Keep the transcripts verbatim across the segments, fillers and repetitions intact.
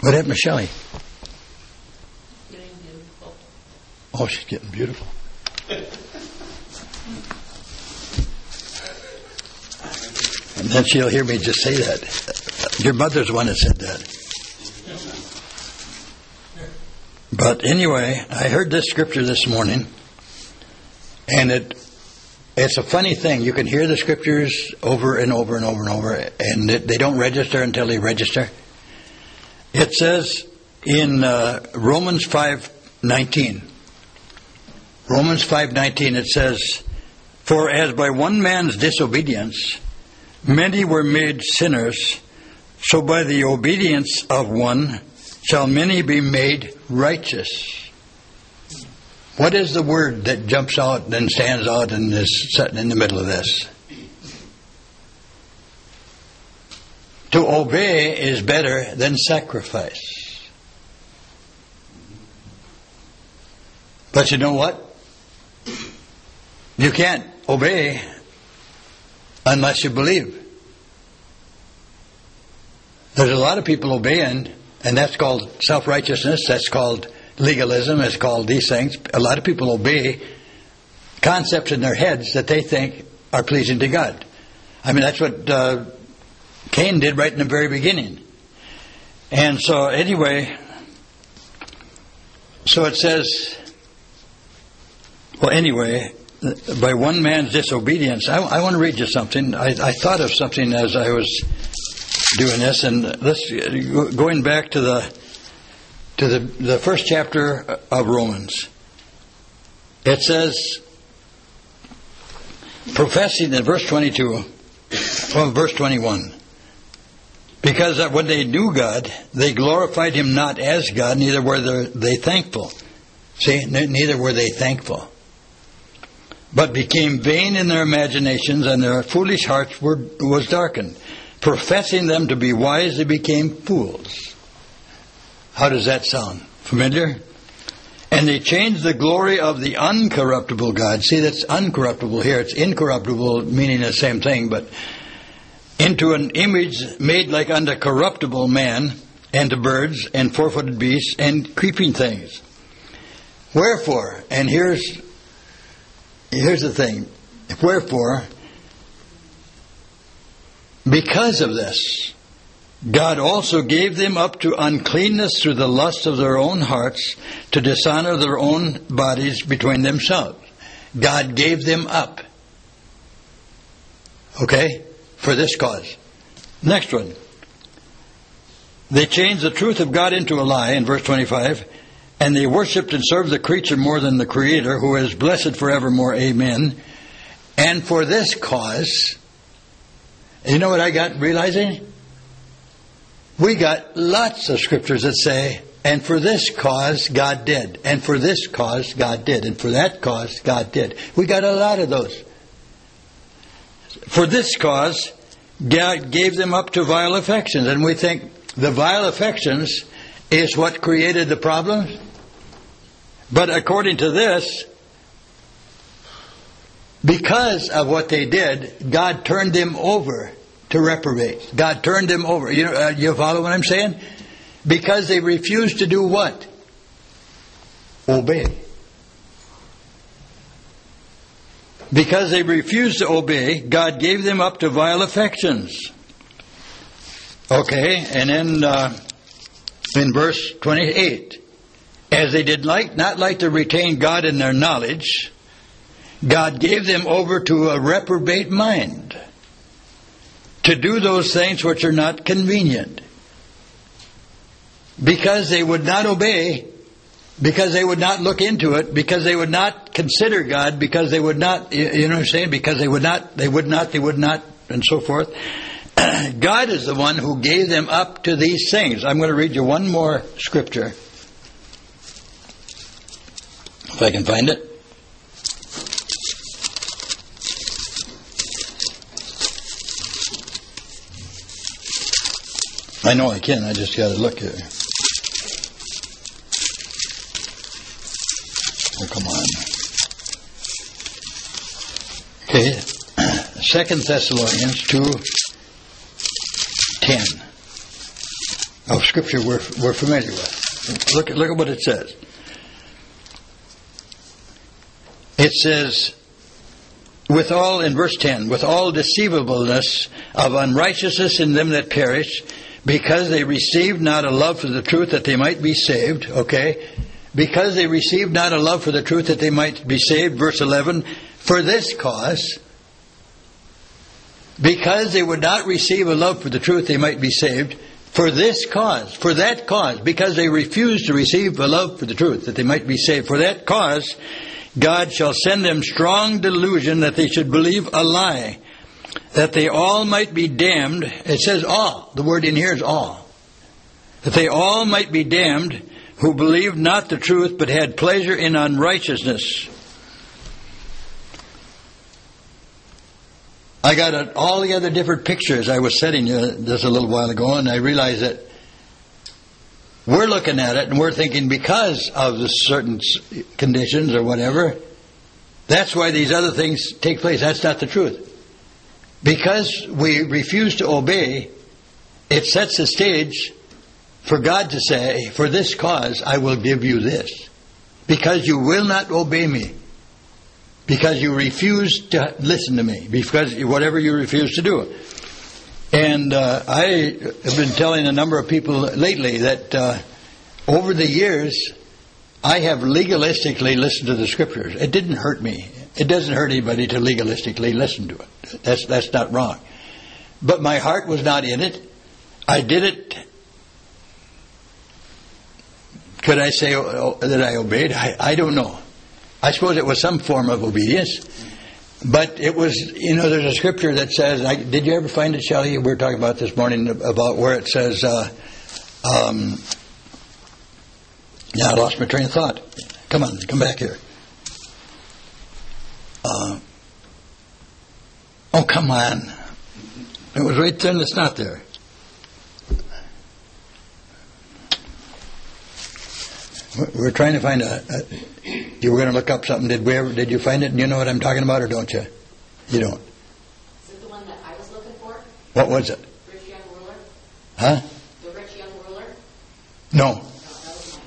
What happened to Shelley? Getting beautiful. Oh, she's getting beautiful. And then she'll hear me just say that. Your mother's the one that said that. But anyway, I heard this scripture this morning, and it it's a funny thing. You can hear the scriptures over and over and over and over, and it, they don't register until they register. It says in uh, Romans five nineteen. Romans five nineteen, it says, "For as by one man's disobedience many were made sinners, so by the obedience of one shall many be made righteous." What is the word that jumps out and stands out and is sitting in the middle of this? To obey is better than sacrifice. But you know what? You can't obey unless you believe. There's a lot of people obeying, and that's called self-righteousness, that's called legalism, it's called these things. A lot of people obey concepts in their heads that they think are pleasing to God. I mean, that's what uh, Cain did right in the very beginning. And so, anyway, so it says, well, anyway, by one man's disobedience, I, I want to read you something. I, I thought of something as I was doing this, and let's going back to the to the the first chapter of Romans. It says, professing in verse twenty-two, well, verse twenty-one, because when they knew God, they glorified Him not as God, neither were they thankful. See, neither were they thankful, but became vain in their imaginations, and their foolish hearts were was darkened. Professing them to be wise, they became fools. How does that sound? Familiar? And they changed the glory of the uncorruptible God. See, that's uncorruptible here. It's incorruptible, meaning the same thing, but into an image made like unto corruptible man, and to birds, and four-footed beasts, and creeping things. Wherefore, and here's here's the thing. Wherefore, because of this, God also gave them up to uncleanness through the lust of their own hearts, to dishonor their own bodies between themselves. God gave them up. Okay? For this cause. Next one. They changed the truth of God into a lie, in verse twenty-five, and they worshipped and served the creature more than the Creator, who is blessed forevermore. Amen. And for this cause, you know what I got realizing? We got lots of scriptures that say, and for this cause God did, and for this cause God did, and for that cause God did. We got a lot of those. For this cause, God gave them up to vile affections, and we think the vile affections is what created the problems. But according to this, because of what they did, God turned them over to reprobates. God turned them over. You know, uh, you follow what I'm saying? Because they refused to do what? Obey. Because they refused to obey, God gave them up to vile affections. Okay, and then uh, in verse twenty-eight, as they did like not like to retain God in their knowledge, God gave them over to a reprobate mind, to do those things which are not convenient. Because they would not obey, because they would not look into it, because they would not consider God, because they would not, you know what I'm saying? Because they would not, they would not, they would not, and so forth. God is the one who gave them up to these things. I'm going to read you one more scripture, if I can find it. I know I can, I just got to look here. Oh, come on. Okay, Second Thessalonians two ten. of Scripture we're, we're familiar with. Look, look at what it says. It says, with all, in verse ten, with all deceivableness of unrighteousness in them that perish, because they received not a love for the truth that they might be saved. Okay? Because they received not a love for the truth that they might be saved. Verse eleven, for this cause, because they would not receive a love for the truth they might be saved, for this cause, for that cause, because they refused to receive a love for the truth that they might be saved, for that cause, God shall send them strong delusion that they should believe a lie, that they all might be damned. It says all. The word in here is all. That they all might be damned who believed not the truth but had pleasure in unrighteousness. I got a, all the other different pictures I was setting you this a little while ago, and I realized that we're looking at it and we're thinking because of the certain conditions or whatever, that's why these other things take place. That's not the truth. Because we refuse to obey, it sets the stage for God to say, for this cause I will give you this. Because you will not obey me. Because you refuse to listen to me. Because whatever you refuse to do. And uh, I have been telling a number of people lately that uh, over the years, I have legalistically listened to the Scriptures. It didn't hurt me. It doesn't hurt anybody to legalistically listen to it. That's that's not wrong. But my heart was not in it. I did it. Could I say oh, that I obeyed? I, I don't know. I suppose it was some form of obedience. But it was, you know, there's a scripture that says, I, did you ever find it, Shelley? We were talking about this morning about where it says, uh, um, yeah, I lost my train of thought. Come on, come back here. Uh, oh, come on. It was right there and it's not there. We're trying to find a, a you were going to look up something. Did we ever, did you find it? And you know what I'm talking about, or don't you? You don't. Is it the one that I was looking for? What was it? Rich young ruler? Huh? The rich young ruler? No. No, that was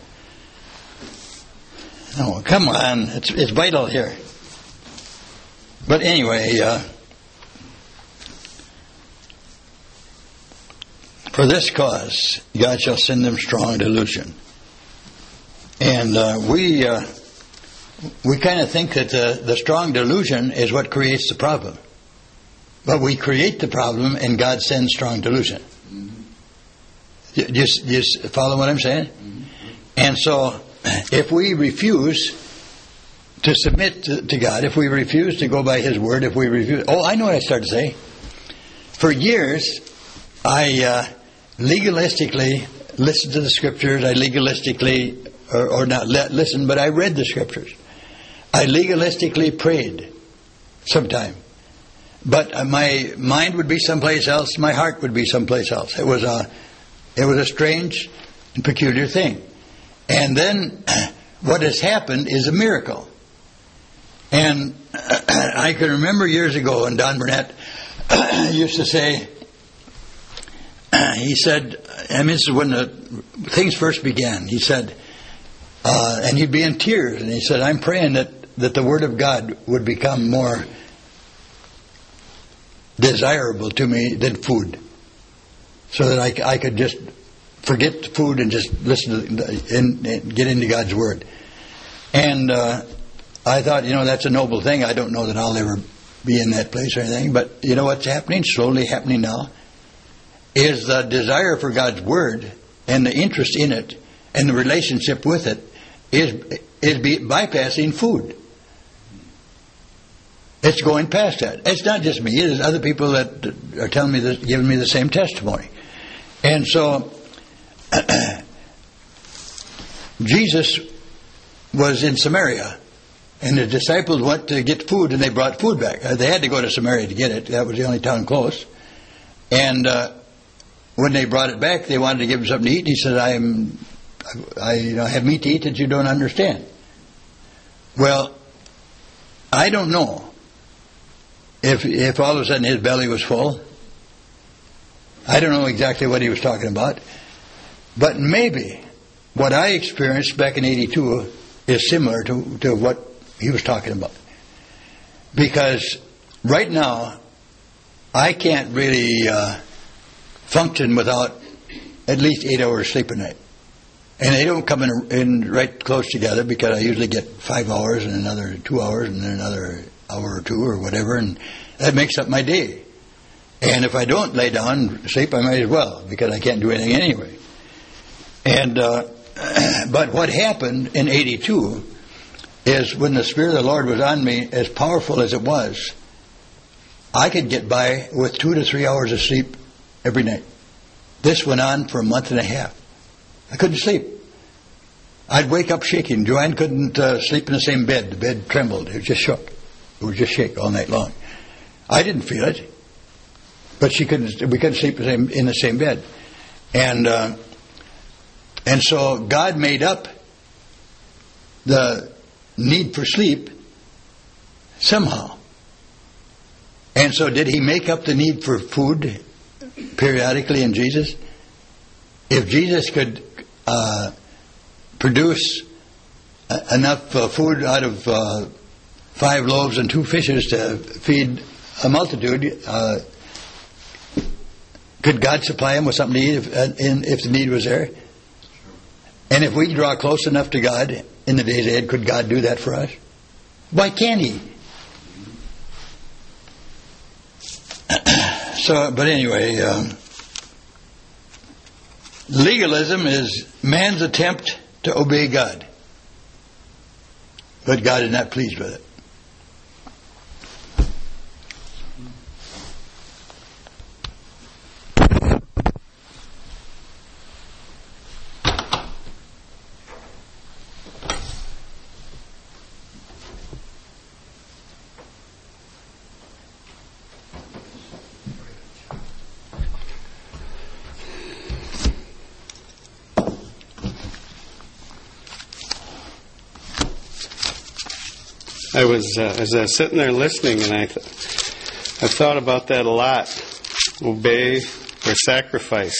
mine. No, come on. It's it's vital here. But anyway, uh, for this cause, God shall send them strong delusion. And uh, we uh, we kind of think that the, the strong delusion is what creates the problem. But we create the problem and God sends strong delusion. Mm-hmm. You, you, you follow what I'm saying? Mm-hmm. And so if we refuse to submit to, to God, if we refuse to go by His Word, if we refuse... Oh, I know what I started to say. For years, I uh, legalistically listened to the Scriptures. I legalistically... Or, or not let, listen, but I read the Scriptures. I legalistically prayed sometime. But uh, my mind would be someplace else. My heart would be someplace else. It was a, it was a strange and peculiar thing. And then what has happened is a miracle. And I can remember years ago, and Don Burnett used to say, he said, I mean, this is when the things first began. He said, Uh, and he'd be in tears, and he said, I'm praying that, that the Word of God would become more desirable to me than food, so that I, I could just forget the food and just listen to and, and get into God's Word. And uh, I thought, you know, that's a noble thing. I don't know that I'll ever be in that place or anything, but you know what's happening, slowly happening now, is the desire for God's Word and the interest in it and the relationship with it is is be, bypassing food. It's going past that. It's not just me. There's other people that are telling me this, giving me the same testimony. And so Jesus was in Samaria, and the disciples went to get food, and they brought food back. Uh, they had to go to Samaria to get it. That was the only town close. And uh, when they brought it back, they wanted to give him something to eat. And he said, I am... I you know, have meat to eat that you don't understand. Well, I don't know if if all of a sudden his belly was full. I don't know exactly what he was talking about. But maybe what I experienced back in eighty-two is similar to, to what he was talking about. Because right now, I can't really uh, function without at least eight hours sleep a night. And they don't come in, in right close together, because I usually get five hours and another two hours and then another hour or two or whatever, and that makes up my day. And if I don't lay down and sleep, I might as well, because I can't do anything anyway. And uh, but what happened in eighty-two is, when the Spirit of the Lord was on me, as powerful as it was, I could get by with two to three hours of sleep every night. This went on for a month and a half. I couldn't sleep. I'd wake up shaking. Joanne couldn't uh, sleep in the same bed. The bed trembled. It just shook. It would just shake all night long. I didn't feel it, but she couldn't. We couldn't sleep in the same bed, and uh, and so God made up the need for sleep somehow. And so, did He make up the need for food periodically in Jesus? If Jesus could uh, produce a- enough uh, food out of uh, five loaves and two fishes to feed a multitude, uh, could God supply him with something to eat if, uh, in, if the need was there? And if we draw close enough to God in the days ahead, could God do that for us? Why can't He? So, but anyway, um, legalism is man's attempt to obey God. But God is not pleased with it. I was, uh, as I was sitting there listening, and I, th- I thought about that a lot. Obey or sacrifice.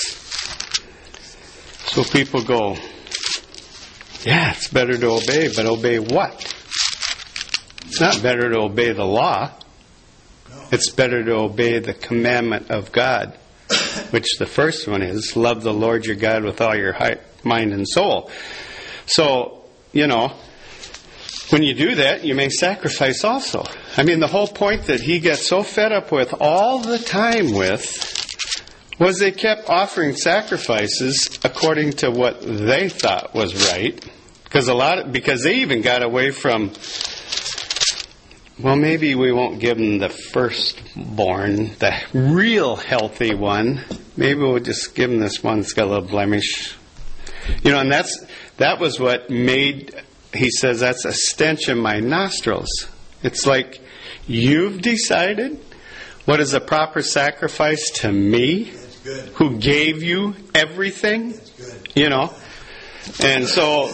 So people go, yeah, it's better to obey, but obey what? It's not better to obey the law. It's better to obey the commandment of God, which the first one is, love the Lord your God with all your heart, mind, and soul. So, you know, when you do that, you may sacrifice also. I mean, the whole point that he got so fed up with all the time with was they kept offering sacrifices according to what they thought was right. Because a lot of, because they even got away from, well, maybe we won't give them the firstborn, the real healthy one. Maybe we'll just give them this one that's got a little blemish. You know, and that's that was what made... He says, that's a stench in my nostrils. It's like, you've decided what is a proper sacrifice to me, who gave you everything, you know. And so,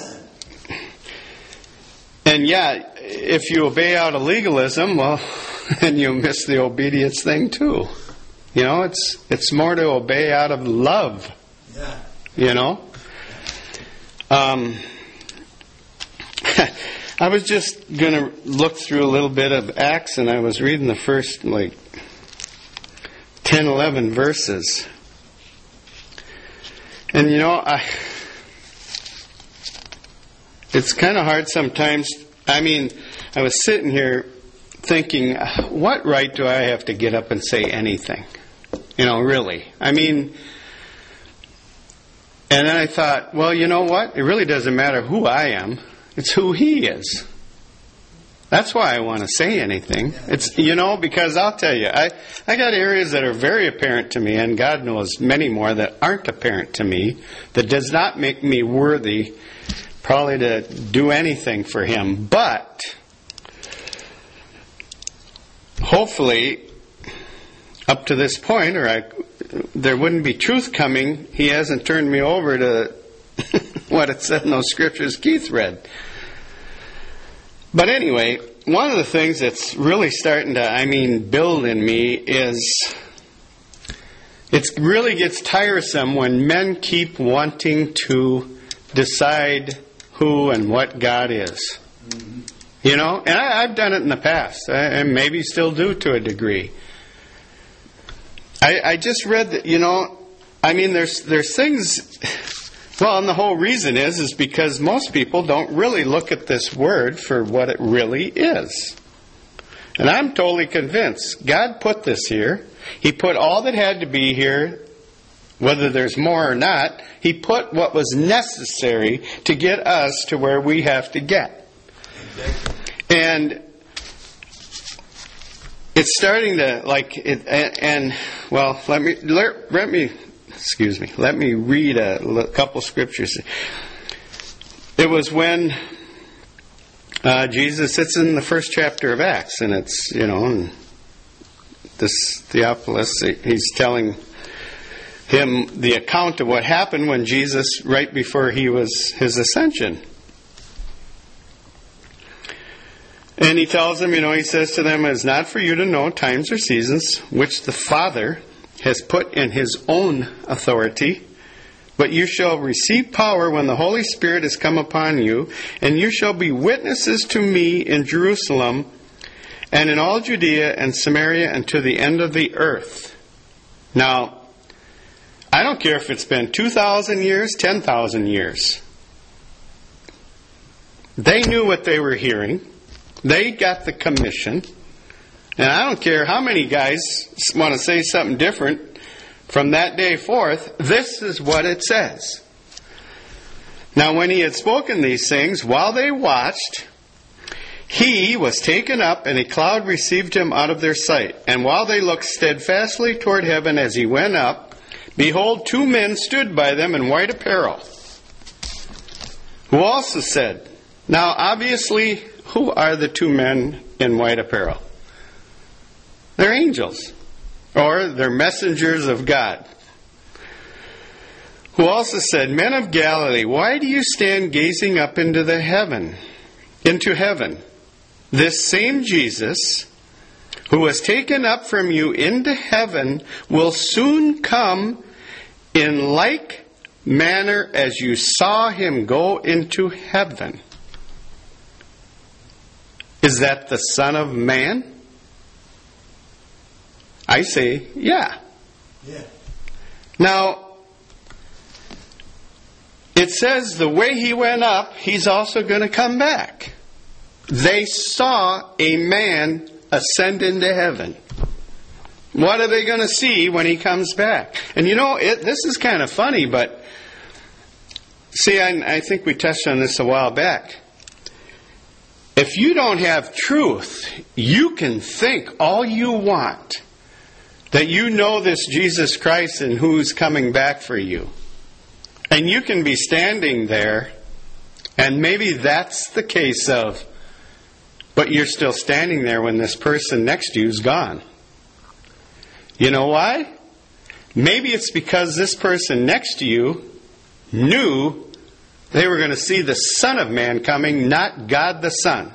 and yeah, if you obey out of legalism, well, then you miss the obedience thing too. You know, it's it's more to obey out of love, you know. Um... I was just going to look through a little bit of Acts, and I was reading the first, like, ten, eleven verses. And, you know, I, it's kind of hard sometimes. I mean, I was sitting here thinking, what right do I have to get up and say anything? You know, really. I mean... And then I thought, well, you know what? It really doesn't matter who I am. It's who He is. That's why I want to say anything. It's, you know, because I'll tell you, I, I got areas that are very apparent to me, and God knows many more that aren't apparent to me, that does not make me worthy probably to do anything for Him. But hopefully, up to this point, or I, there wouldn't be truth coming, He hasn't turned me over to what it said in those scriptures Keith read. But anyway, one of the things that's really starting to, I mean, build in me is it really gets tiresome when men keep wanting to decide who and what God is. Mm-hmm. You know, and I, I've done it in the past, and maybe still do to a degree. I, I just read that, you know, I mean, there's there's things. Well, and the whole reason is is because most people don't really look at this word for what it really is. And I'm totally convinced God put this here. He put all that had to be here, whether there's more or not. He put what was necessary to get us to where we have to get. And it's starting to, like, it, and, and well, let me, let, let me, excuse me, let me read a couple scriptures. It was when uh, Jesus, it's in the first chapter of Acts, and it's, you know, and this Theophilus, he's telling him the account of what happened when Jesus, right before he was his ascension. And he tells them, you know, he says to them, it is not for you to know times or seasons which the Father has put in his own authority, but you shall receive power when the Holy Spirit has come upon you, and you shall be witnesses to me in Jerusalem and in all Judea and Samaria and to the end of the earth. Now, I don't care if it's been two thousand years, ten thousand years. They knew what they were hearing. They got the commission. And I don't care how many guys want to say something different from that day forth. This is what it says. Now, when he had spoken these things, while they watched, he was taken up, and a cloud received him out of their sight. And while they looked steadfastly toward heaven as he went up, behold, two men stood by them in white apparel, who also said, now obviously, who are the two men in white apparel? They're angels, or they're messengers of God. Who also said, men of Galilee, why do you stand gazing up into the heaven, into heaven? This same Jesus, who was taken up from you into heaven, will soon come in like manner as you saw him go into heaven. Is that the Son of Man? I say, yeah. Yeah. Now, it says the way he went up, he's also going to come back. They saw a man ascend into heaven. What are they going to see when he comes back? And you know, it, this is kind of funny, but see, I, I think we touched on this a while back. If you don't have truth, you can think all you want that you know this Jesus Christ and who's coming back for you. And you can be standing there, and maybe that's the case of, but you're still standing there when this person next to you is gone. You know why? Maybe it's because this person next to you knew they were going to see the Son of Man coming, not God the Son.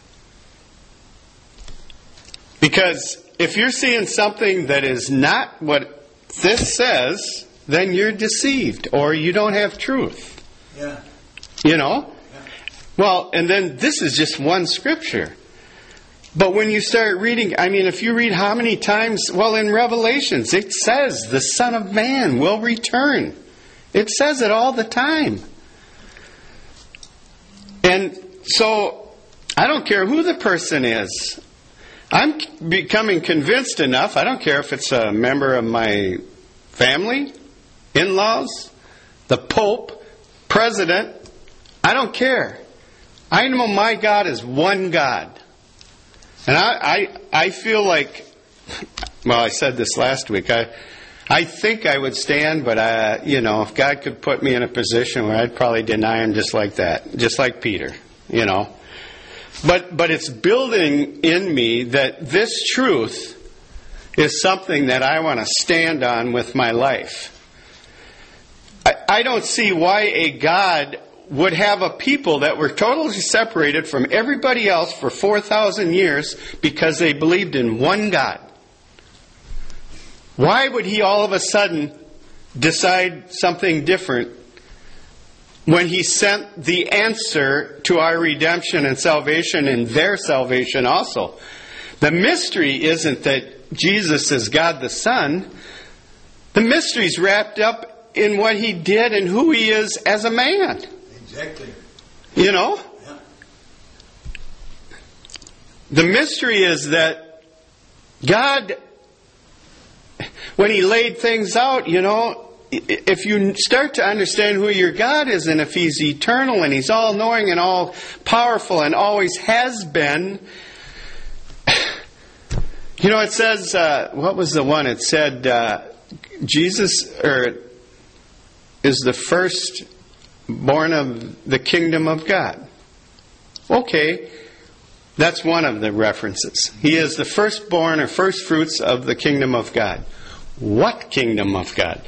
Because if you're seeing something that is not what this says, then you're deceived or you don't have truth. Yeah. You know? Yeah. Well, and then this is just one scripture. But when you start reading, I mean, if you read how many times, well, in Revelations, it says the Son of Man will return. It says it all the time. And so, I don't care who the person is. I'm becoming convinced enough, I don't care if it's a member of my family, in-laws, the Pope, President, I don't care. I know my God is one God. And I, I, I feel like, well, I said this last week, I, I think I would stand, but I, you know, if God could put me in a position where I'd probably deny him just like that, just like Peter, you know. But but it's building in me that this truth is something that I want to stand on with my life. I, I don't see why a God would have a people that were totally separated from everybody else for four thousand years because they believed in one God. Why would he all of a sudden decide something different when he sent the answer to our redemption and salvation and their salvation also? The mystery isn't that Jesus is God the Son. The mystery's wrapped up in what he did and who he is as a man. Exactly. You know? Yeah. The mystery is that God, when he laid things out, you know, if you start to understand who your God is and if he's eternal and he's all-knowing and all-powerful and always has been, you know, it says, uh, what was the one? It said, uh, Jesus or is the first born of the kingdom of God. Okay, that's one of the references. He is the firstborn or first fruits of the kingdom of God. What kingdom of God?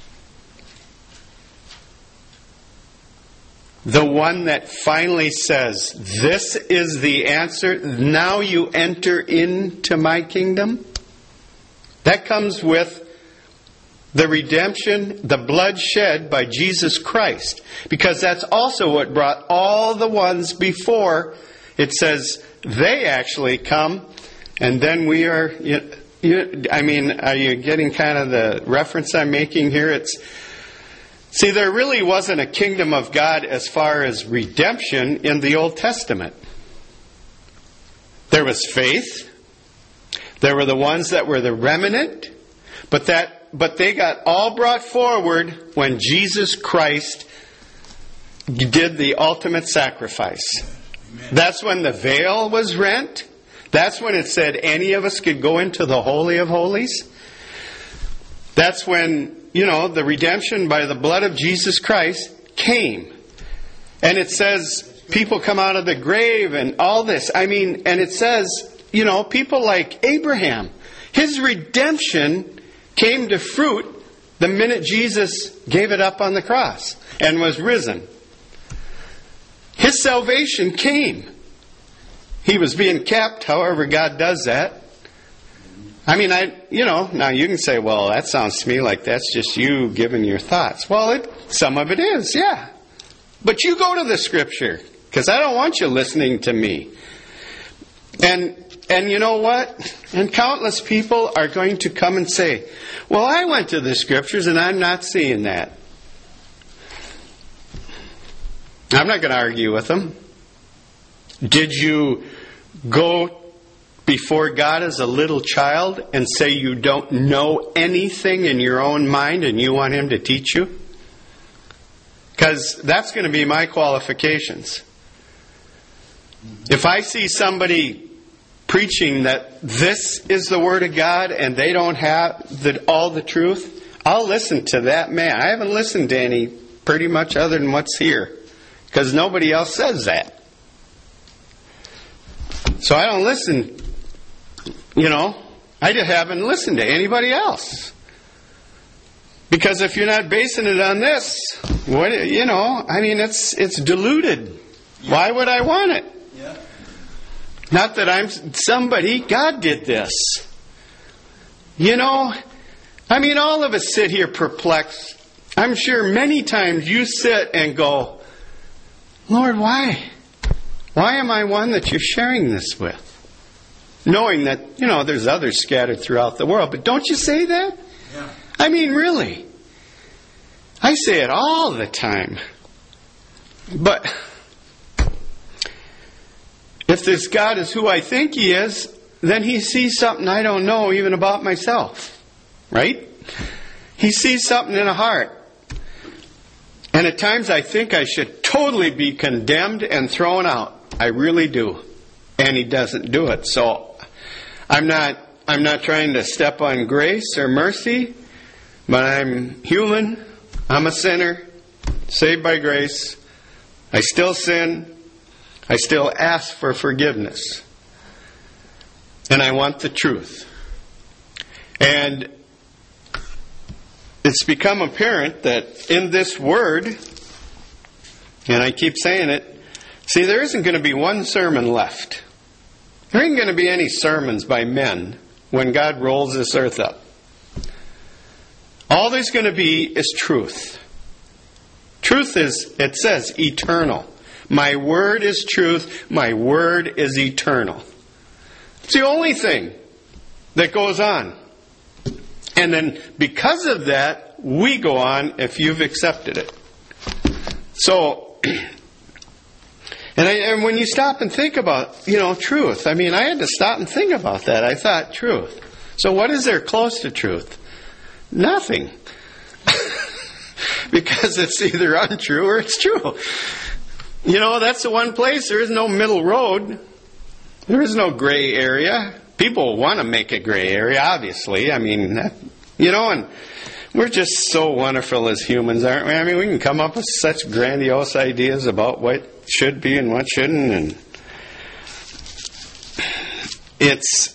The one that finally says, this is the answer, now you enter into my kingdom? That comes with the redemption, the blood shed by Jesus Christ. Because that's also what brought all the ones before. It says they actually come, and then we are, you, you, I mean, are you getting kind of the reference I'm making here? It's, see, there really wasn't a kingdom of God as far as redemption in the Old Testament. There was faith. There were the ones that were the remnant, but that But they got all brought forward when Jesus Christ did the ultimate sacrifice. Amen. That's when the veil was rent. That's when it said any of us could go into the Holy of Holies. That's when, you know, the redemption by the blood of Jesus Christ came. And it says people come out of the grave and all this. I mean, and it says, you know, people like Abraham, his redemption came to fruit the minute Jesus gave it up on the cross and was risen. His salvation came. He was being kept, however God does that. I mean, I, you know, now you can say, well, that sounds to me like that's just you giving your thoughts. Well, it, some of it is, yeah. But you go to the Scripture, because I don't want you listening to me. And And you know what? And countless people are going to come and say, well, I went to the Scriptures and I'm not seeing that. I'm not going to argue with them. Did you go before God as a little child and say you don't know anything in your own mind and you want Him to teach you? Because that's going to be my qualifications. If I see somebody preaching that this is the Word of God and they don't have the, all the truth, I'll listen to that man. I haven't listened to any pretty much other than what's here, because nobody else says that. So I don't listen, you know, I just haven't listened to anybody else. Because if you're not basing it on this, what, you know, I mean, it's it's diluted. Yeah. Why would I want it? Yeah. Not that I'm somebody, God did this. You know, I mean, all of us sit here perplexed. I'm sure many times you sit and go, Lord, why? Why am I one that you're sharing this with? Knowing that, you know, there's others scattered throughout the world. But don't you say that? Yeah. I mean, really. I say it all the time. But if this God is who I think He is, then He sees something I don't know even about myself. Right? He sees something in a heart. And at times I think I should totally be condemned and thrown out. I really do. And He doesn't do it. So I'm not I'm not trying to step on grace or mercy, but I'm human. I'm a sinner, saved by grace. I still sin. I still ask for forgiveness. And I want the truth. And it's become apparent that in this word, and I keep saying it, see, there isn't going to be one sermon left. There ain't going to be any sermons by men when God rolls this earth up. All there's going to be is truth. Truth is, it says, eternal. My word is truth. My word is eternal. It's the only thing that goes on. And then because of that, we go on if you've accepted it. So, and, I, and when you stop and think about, you know, truth, I mean, I had to stop and think about that. I thought, truth. So what is there close to truth? Nothing. Because it's either untrue or it's true. You know, that's the one place. There is no middle road. There is no gray area. People want to make a gray area, obviously. I mean, that, you know, and we're just so wonderful as humans, aren't we? I mean, we can come up with such grandiose ideas about what should be and what shouldn't. And it's,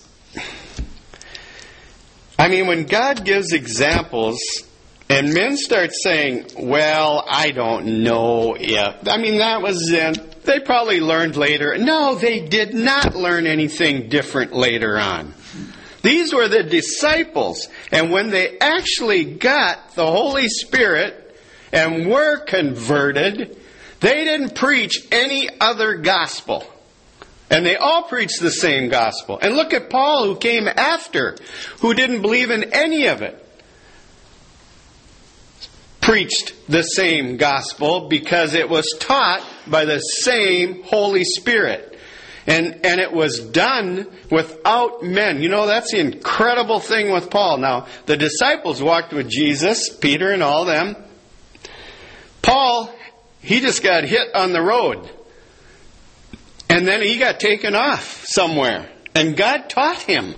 I mean, when God gives examples and men start saying, well, I don't know if, I mean, that was then, they probably learned later. No, they did not learn anything different later on. These were the disciples. And when they actually got the Holy Spirit and were converted, they didn't preach any other gospel. And they all preached the same gospel. And look at Paul, who came after, who didn't believe in any of it. Preached the same gospel because it was taught by the same Holy Spirit. And and it was done without men. You know, that's the incredible thing with Paul. Now, the disciples walked with Jesus, Peter and all them. Paul, he just got hit on the road. And then he got taken off somewhere. And God taught him.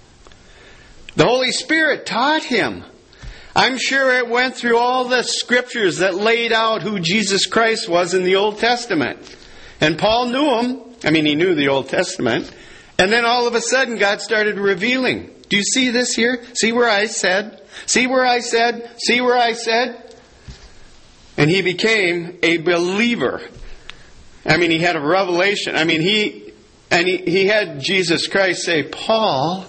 The Holy Spirit taught him. I'm sure it went through all the scriptures that laid out who Jesus Christ was in the Old Testament. And Paul knew him. I mean, he knew the Old Testament. And then all of a sudden, God started revealing. Do you see this here? See where I said? See where I said? See where I said? And he became a believer. I mean, he had a revelation. I mean, he and he, he had Jesus Christ say, Paul,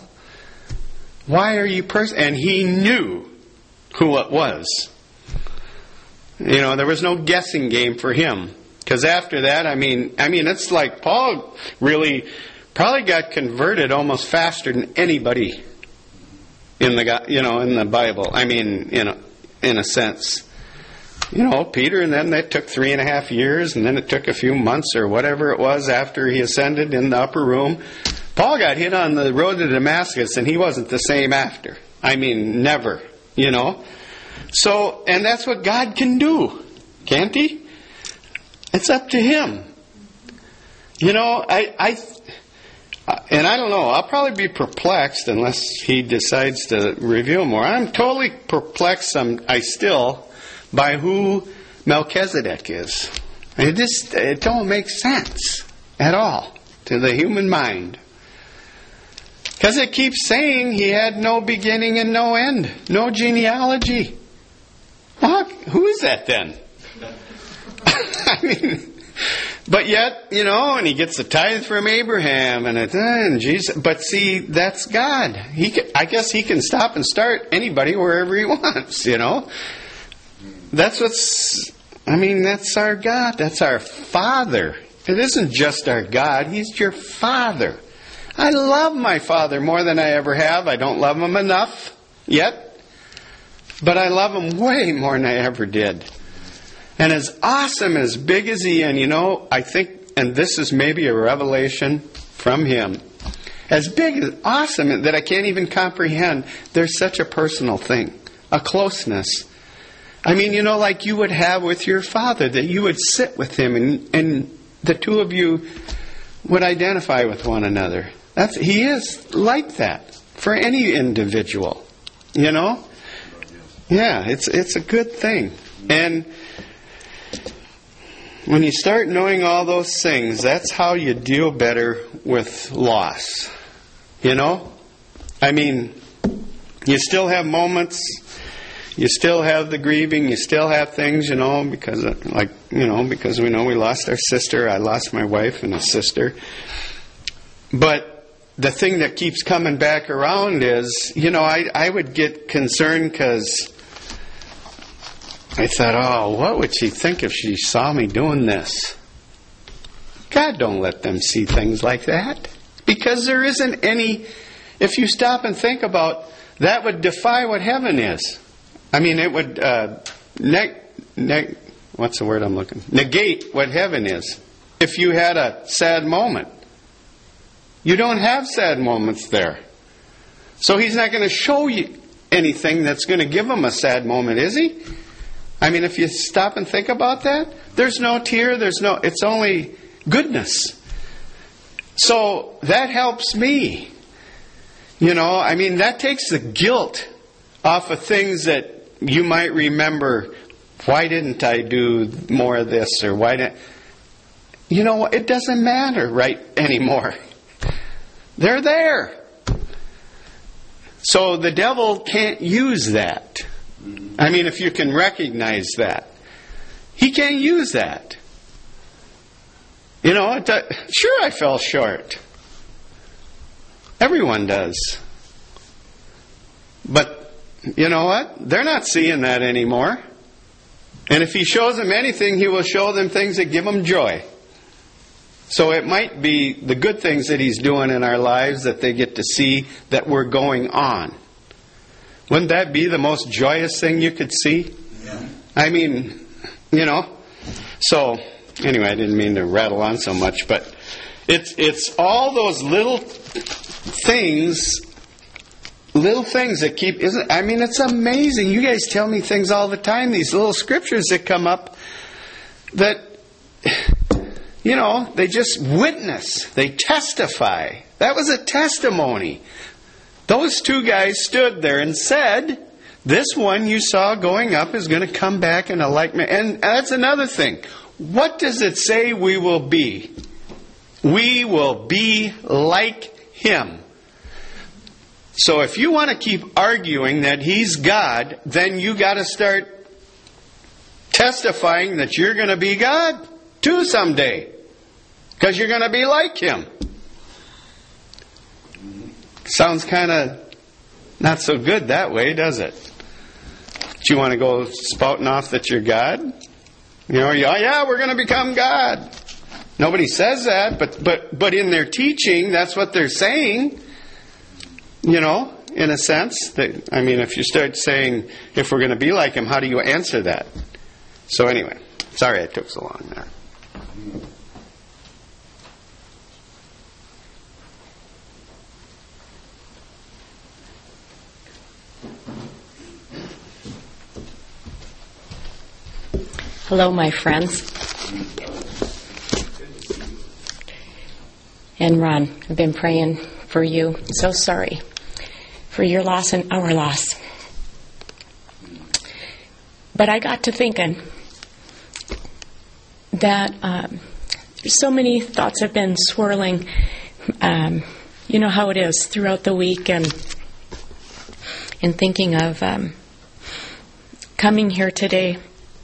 why are you pers-? And he knew who it was. You know, there was no guessing game for him. Because after that, I mean, I mean, it's like Paul really probably got converted almost faster than anybody in the, you know, in the Bible. I mean, in a, in a sense. You know, Peter, and then that took three and a half years, and then it took a few months or whatever it was after he ascended in the upper room. Paul got hit on the road to Damascus, and he wasn't the same after. I mean, never, you know. So, and that's what God can do, can't he? It's up to him. You know, I, I, and I don't know, I'll probably be perplexed unless he decides to reveal more. I'm totally perplexed, I'm, I still, by who Melchizedek is. It just, it don't make sense at all to the human mind. Because it keeps saying he had no beginning and no end, no genealogy. Well, who is that then? I mean, but yet, you know, and he gets the tithe from Abraham, and it, and Jesus. But see, that's God. He, can, I guess, he can stop and start anybody wherever he wants. You know, that's what's. I mean, that's our God. That's our Father. It isn't just our God. He's your Father. I love my Father more than I ever have. I don't love him enough yet, but I love him way more than I ever did. And as awesome, as big as he, and you know, I think, and this is maybe a revelation from him, as big as awesome that I can't even comprehend, there's such a personal thing, a closeness. I mean, you know, like you would have with your father, that you would sit with him and, and the two of you would identify with one another. That's, he is like that for any individual, you know? Yeah, it's it's a good thing. And when you start knowing all those things, that's how you deal better with loss. You know? I mean, you still have moments, you still have the grieving, you still have things, you know, because, like, you know, because we know we lost our sister, I lost my wife and a sister. But the thing that keeps coming back around is, you know, I, I would get concerned because I thought, oh, what would she think if she saw me doing this? God, don't let them see things like that. Because there isn't any, if you stop and think about, that would defy what heaven is. I mean, it would, uh, neg, neg, what's the word I'm looking for? Negate what heaven is. If you had a sad moment. You don't have sad moments there. So He's not going to show you anything that's going to give them a sad moment, is He? I mean, if you stop and think about that, there's no tear, there's no, it's only goodness. So that helps me. You know, I mean, that takes the guilt off of things that you might remember. Why didn't I do more of this? Or why didn't... You know what? It doesn't matter right anymore. They're there. So the devil can't use that. I mean, if you can recognize that. He can't use that. You know, it, uh, sure I fell short. Everyone does. But, you know what? They're not seeing that anymore. And if He shows them anything, He will show them things that give them joy. So it might be the good things that He's doing in our lives that they get to see that we're going on. Wouldn't that be the most joyous thing you could see? Yeah. I mean, you know. So, anyway, I didn't mean to rattle on so much, but it's it's all those little things, little things that keep. Isn't I mean, it's amazing. You guys tell me things all the time. These little scriptures that come up that, you know, they just witness. They testify. That was a testimony. Those two guys stood there and said, this one you saw going up is going to come back in a like manner. And that's another thing. What does it say we will be? We will be like Him. So if you want to keep arguing that He's God, then you got to start testifying that you're going to be God too someday. Because you're going to be like Him. Sounds kind of not so good that way, does it? Do you want to go spouting off that you're God? You know, oh yeah, we're going to become God. Nobody says that, but but but in their teaching, that's what they're saying. You know, in a sense. That, I mean, if you start saying, if we're going to be like Him, how do you answer that? So anyway, sorry I took so long there. Hello, my friends. And Ron, I've been praying for you. So sorry for your loss and our loss. But I got to thinking that um, so many thoughts have been swirling. Um, you know how it is throughout the week, and in thinking of um, coming here today.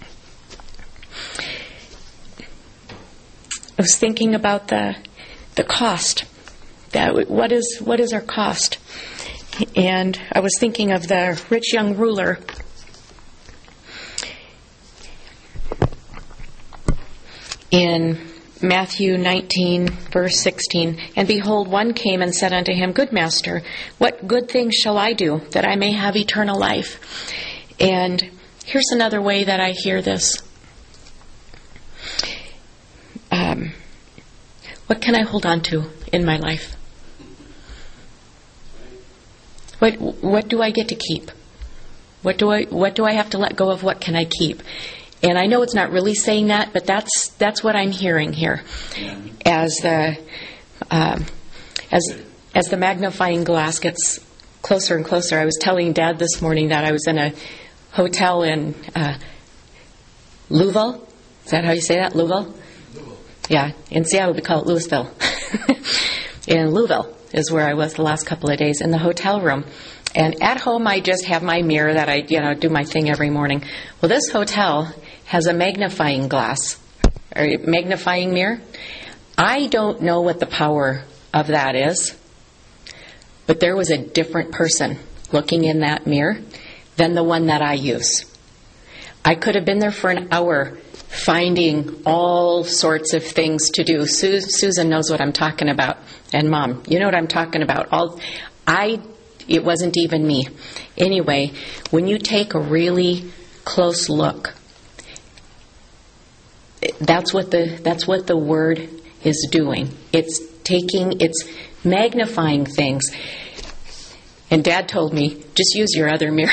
I was thinking about the the cost. That what is what is our cost? And I was thinking of the rich young ruler. In Matthew nineteen, verse sixteen, and behold, one came and said unto him, Good master, what good things shall I do that I may have eternal life? And here's another way that I hear this. Um, what can I hold on to in my life? What what do I get to keep? What do I what do I have to let go of? What can I keep? And I know it's not really saying that, but that's that's what I'm hearing here, as the um, as as the magnifying glass gets closer and closer. I was telling Dad this morning that I was in a hotel in uh, Louisville. Is that how you say that? Louisville? Yeah, in Seattle we call it Louisville. In Louisville is where I was the last couple of days in the hotel room. And at home I just have my mirror that I, you know, do my thing every morning. Well, this hotel has a magnifying glass, or a magnifying mirror. I don't know what the power of that is, but there was a different person looking in that mirror than the one that I use. I could have been there for an hour finding all sorts of things to do. Su- Susan knows what I'm talking about. And Mom, you know what I'm talking about. All I, it wasn't even me. Anyway, when you take a really close look, that's what the that's what the Word is doing. It's taking, it's magnifying things. And Dad told me, just use your other mirror.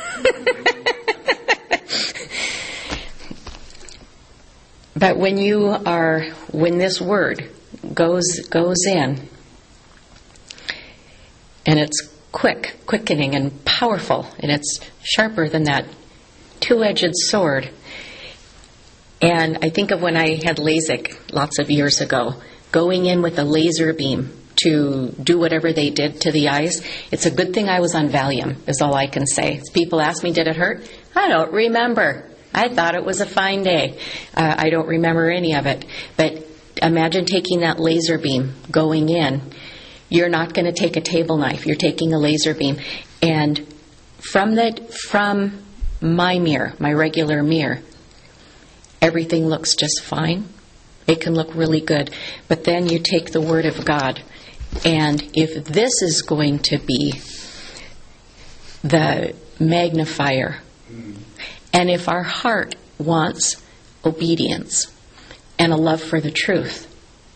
But when you are, when this Word goes goes in, and it's quick, quickening, and powerful, and it's sharper than that two-edged sword. And I think of when I had LASIK lots of years ago, going in with a laser beam to do whatever they did to the eyes. It's a good thing I was on Valium, is all I can say. People ask me, did it hurt? I don't remember. I thought it was a fine day. Uh, I don't remember any of it. But imagine taking that laser beam, going in. You're not going to take a table knife. You're taking a laser beam. And from the, from my mirror, my regular mirror, everything looks just fine. It can look really good. But then you take the Word of God, and if this is going to be the magnifier, and if our heart wants obedience and a love for the truth,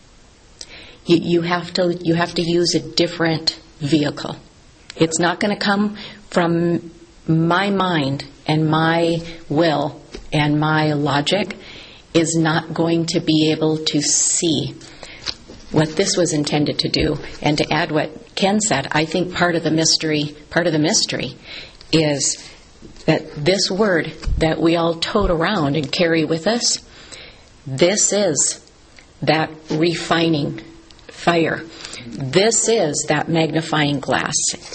you, you have to you have to use a different vehicle. It's not going to come from my mind and my will and my logic is not going to be able to see what this was intended to do. And to add what Ken said, I think part of the mystery, part of the mystery is that this Word that we all tote around and carry with us, this is that refining fire. This is that magnifying glass.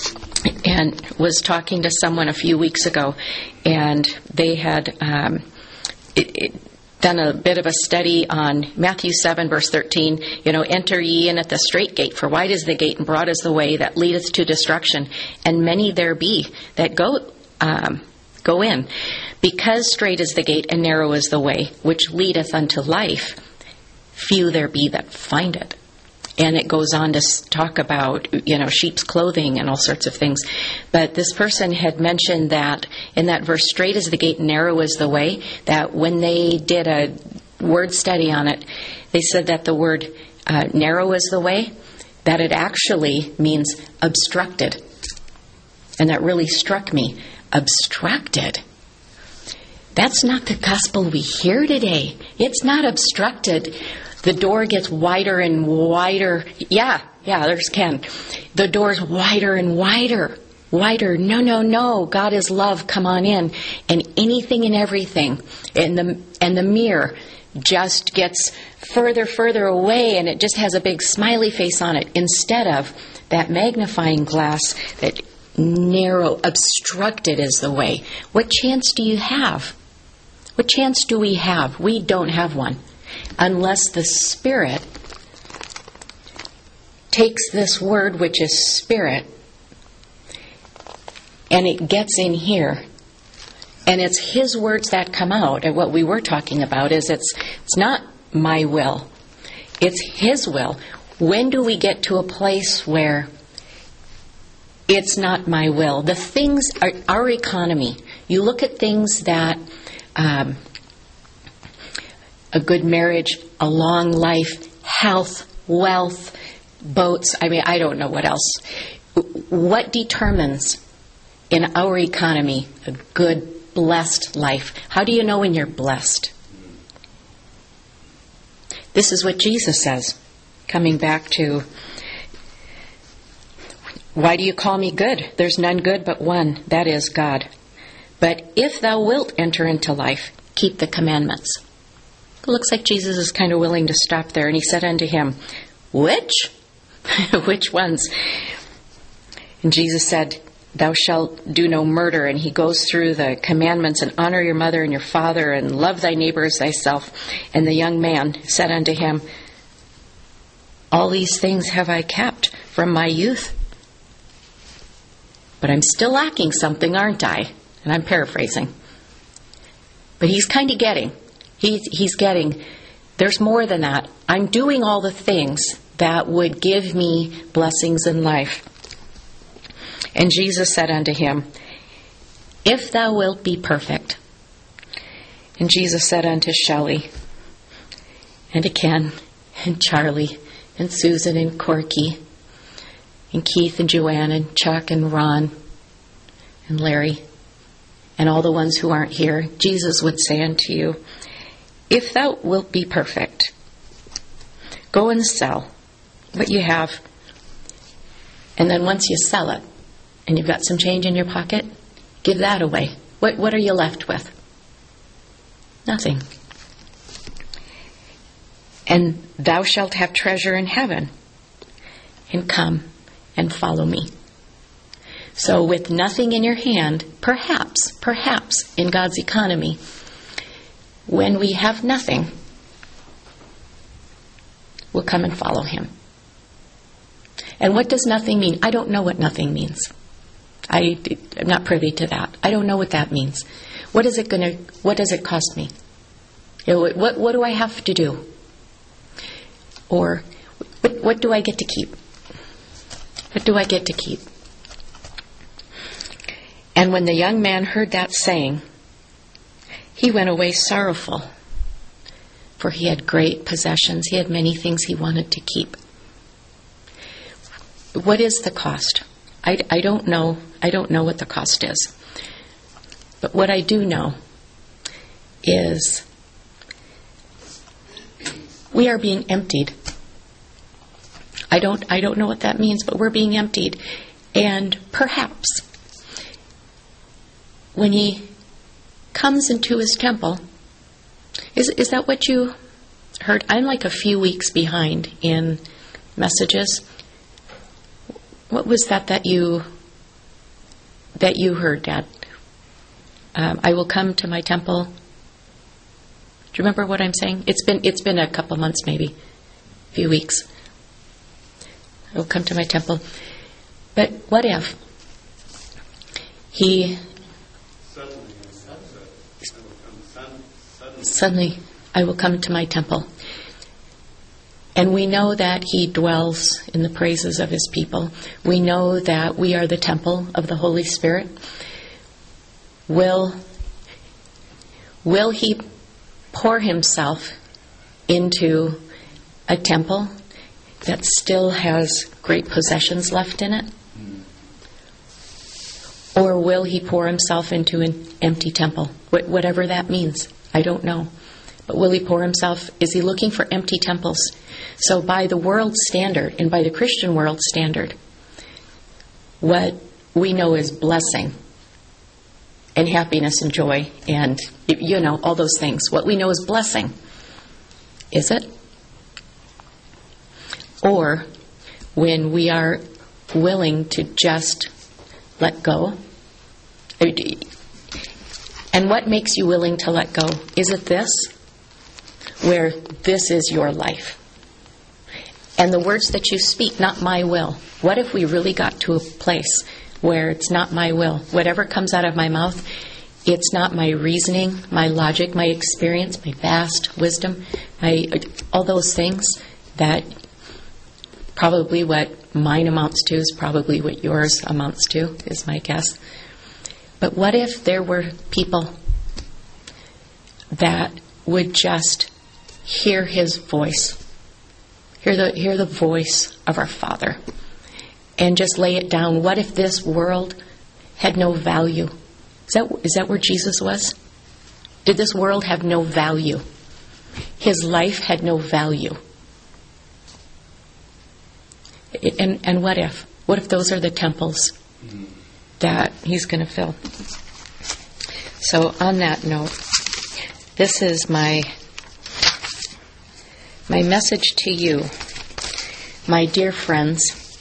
And was talking to someone a few weeks ago, and they had um, it, it, done a bit of a study on Matthew seven, verse thirteen. You know, enter ye in at the strait gate, for wide is the gate and broad is the way that leadeth to destruction, and many there be that go um, go in. Because strait is the gate and narrow is the way which leadeth unto life, few there be that find it. And it goes on to talk about, you know, sheep's clothing and all sorts of things. But this person had mentioned that in that verse, straight is the gate, narrow is the way, that when they did a word study on it, they said that the word uh, narrow is the way, that it actually means obstructed. And that really struck me. Obstructed. That's not the gospel we hear today. It's not obstructed. The door gets wider and wider. Yeah, yeah, there's Ken. The door's wider and wider. Wider. No, no, no. God is love. Come on in. And anything and everything. And the, and the mirror just gets further, further away, and it just has a big smiley face on it, instead of that magnifying glass that narrow, obstructed is the way. What chance do you have? What chance do we have? We don't have one. Unless the Spirit takes this Word, which is Spirit, and it gets in here, and it's His words that come out. And what we were talking about is it's it's not my will, it's His will. When do we get to a place where it's not my will? The things, our, our economy, you look at things that... Um, a good marriage, a long life, health, wealth, boats. I mean, I don't know what else. What determines in our economy a good, blessed life? How do you know when you're blessed? This is what Jesus says, coming back to, why do you call me good? There's none good but one, that is God. But if thou wilt enter into life, keep the commandments. It looks like Jesus is kind of willing to stop there. And he said unto him, which? Which ones? And Jesus said, thou shalt do no murder. And he goes through the commandments, and honor your mother and your father, and love thy neighbor as thyself. And the young man said unto him, all these things have I kept from my youth. But I'm still lacking something, aren't I? And I'm paraphrasing. But he's kind of getting. He's, he's getting. There's more than that. I'm doing all the things that would give me blessings in life. And Jesus said unto him, If thou wilt be perfect. And Jesus said unto Shelley, and to Ken, and Charlie, and Susan, and Corky, and Keith, and Joanne, and Chuck, and Ron, and Larry, and all the ones who aren't here, Jesus would say unto you, If thou wilt be perfect, go and sell what you have, and then once you sell it, and you've got some change in your pocket, give that away. What, what are you left with? Nothing. And thou shalt have treasure in heaven, and come and follow me. So with nothing in your hand, perhaps, perhaps in God's economy, when we have nothing, we'll come and follow him. And what does nothing mean? I don't know what nothing means. I, I'm not privy to that. I don't know what that means. What is it going to, what does it cost me? You know, what, what do I have to do? Or what, what do I get to keep? What do I get to keep? And when the young man heard that saying, he went away sorrowful, for he had great possessions. He had many things he wanted to keep. What is the cost? I, I don't know. I don't know what the cost is. But what I do know is we are being emptied. I don't I don't know what that means, but we're being emptied. And perhaps when he comes into his temple, is is that what you heard? I'm like a few weeks behind in messages. What was that that you that you heard, Dad? Um, I will come to my temple. Do you remember what I'm saying? It's been it's been a couple months, maybe a few weeks. I will come to my temple. But what if he Suddenly, suddenly. suddenly I will come to my temple? And we know that he dwells in the praises of his people. We know that we are the temple of the Holy Spirit. Will, will he pour himself into a temple that still has great possessions left in it? Or will he pour himself into an empty temple? Wh- whatever that means. I don't know. But will he pour himself? Is he looking for empty temples? So by the world's standard, and by the Christian world standard, what we know is blessing and happiness and joy and, you know, all those things. What we know is blessing. Is it? Or when we are willing to just let go? And what makes you willing to let go? Is it this? Where this is your life. And the words that you speak, not my will. What if we really got to a place where it's not my will? Whatever comes out of my mouth, it's not my reasoning, my logic, my experience, my vast wisdom, my all those things that probably what mine amounts to is probably what yours amounts to, is my guess. But what if there were people that would just hear his voice, hear the hear the voice of our Father, and just lay it down? What if this world had no value? Is that is that where Jesus was? Did this world have no value? His life had no value. And and what if? What if those are the temples that he's going to fill? So on that note, this is my my message to you, my dear friends.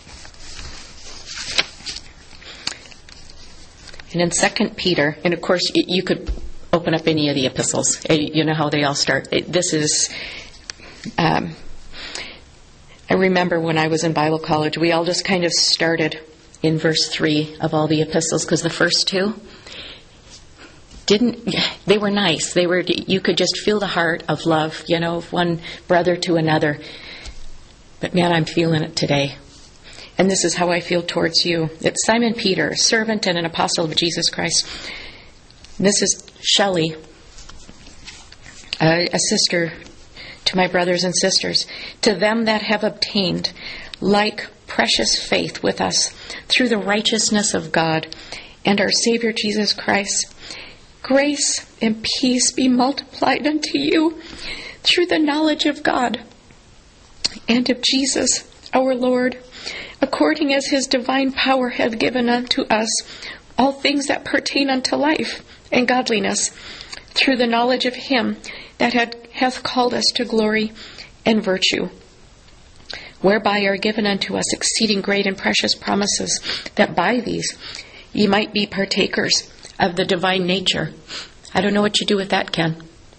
And in Second Peter, and of course you could open up any of the epistles. You know how they all start. This is, um, I remember when I was in Bible college, we all just kind of started in verse three of all the epistles, because the first two, didn't, they were nice. They were, you could just feel the heart of love, you know, of one brother to another. But man, I'm feeling it today. And this is how I feel towards you. It's Simon Peter, a servant and an apostle of Jesus Christ. This is Shelley, a, a sister to my brothers and sisters. To them that have obtained like precious faith with us through the righteousness of God and our Savior Jesus Christ, grace and peace be multiplied unto you through the knowledge of God and of Jesus our Lord, according as his divine power hath given unto us all things that pertain unto life and godliness, through the knowledge of him that had, hath called us to glory and virtue, whereby are given unto us exceeding great and precious promises, that by these ye might be partakers of the divine nature. I don't know what you do with that, Ken.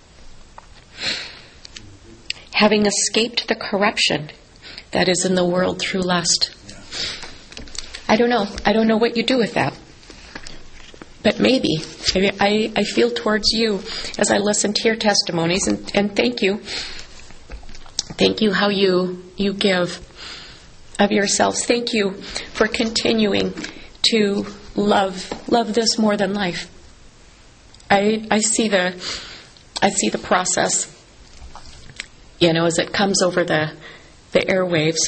Having escaped the corruption that is in the world through lust. I don't know. I don't know what you do with that. But maybe. I, I feel towards you as I listen to your testimonies, and, and thank you. Thank you how you, you give of yourselves. Thank you for continuing to love love this more than life. I I see the I see the process, you know, as it comes over the the airwaves,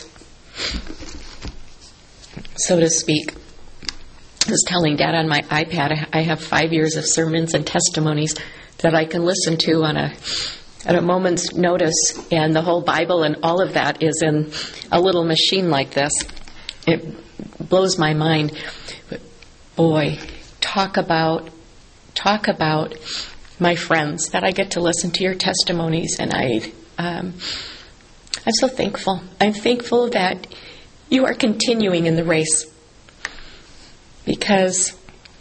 so to speak. I was telling Dad on my iPad, I have five years of sermons and testimonies that I can listen to on a at a moment's notice, and the whole Bible and all of that is in a little machine like this. It blows my mind. But boy, talk about talk about my friends that I get to listen to your testimonies, and I um, I'm so thankful. I'm thankful that you are continuing in the race, because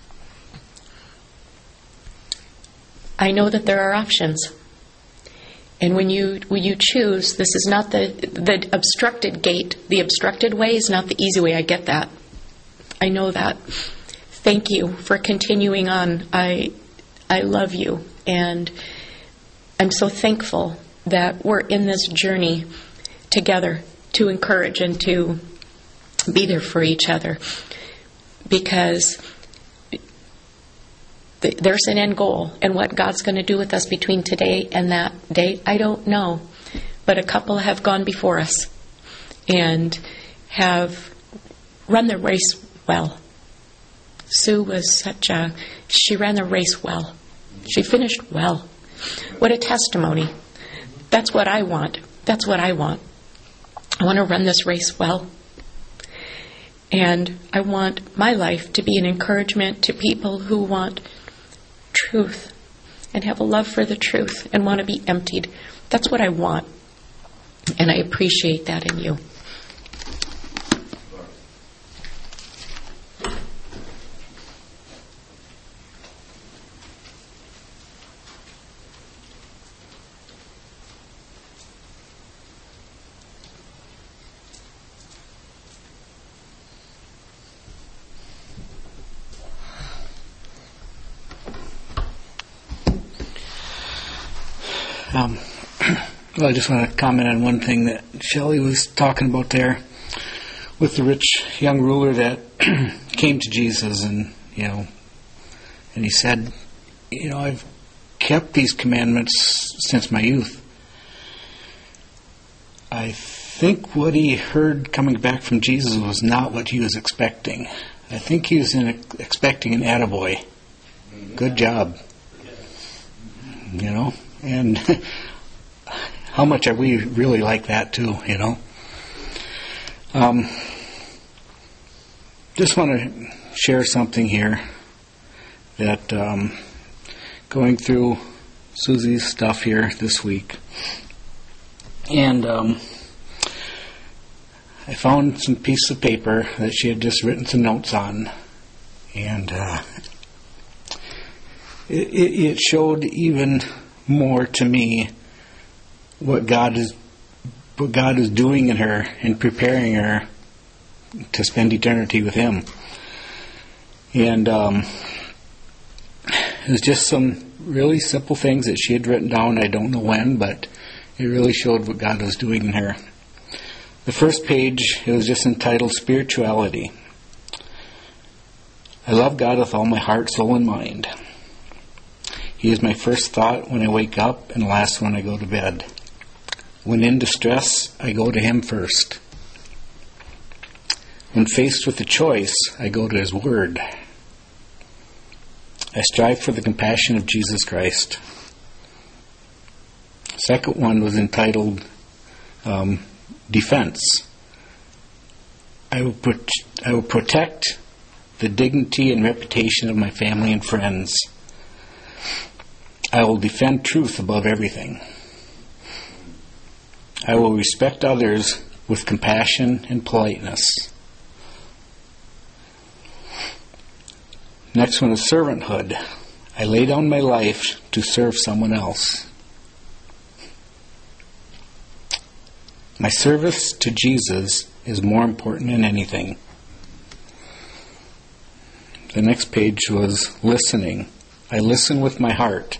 I know that there are options. And when you when you choose, this is not the the obstructed gate. The obstructed way is not the easy way. I get that. I know that. Thank you for continuing on. I I love you, and I'm so thankful that we're in this journey together to encourage and to be there for each other, because there's an end goal, and what God's going to do with us between today and that day, I don't know. But a couple have gone before us and have run the race well. Sue was such a, she ran the race well. She finished well. What a testimony. That's what I want. That's what I want. I want to run this race well. And I want my life to be an encouragement to people who want truth and have a love for the truth and want to be emptied. That's what I want. And I appreciate that in you. Um, well, I just want to comment on one thing that Shelley was talking about there with the rich young ruler that came to Jesus, and, you know, and he said, you know, I've kept these commandments since my youth. I think what he heard coming back from Jesus was not what he was expecting. I think he was in, expecting an attaboy. Good job. You know? And how much are we really like that too, you know? Um, just want to share something here that um, going through Susie's stuff here this week. And um, I found some piece of paper that she had just written some notes on. And uh, it, it showed even more to me what God is what God is doing in her and preparing her to spend eternity with Him. And um, it was just some really simple things that she had written down. I don't know when, but it really showed what God was doing in her. The first page, it was just entitled Spirituality. I love God with all my heart, soul, and mind. He is my first thought when I wake up and last when I go to bed. When in distress, I go to Him first. When faced with a choice, I go to His Word. I strive for the compassion of Jesus Christ. The second one was entitled um, Defense. I will, pro- I will protect the dignity and reputation of my family and friends. I will defend truth above everything. I will respect others with compassion and politeness. Next one is servanthood. I lay down my life to serve someone else. My service to Jesus is more important than anything. The next page was listening. I listen with my heart.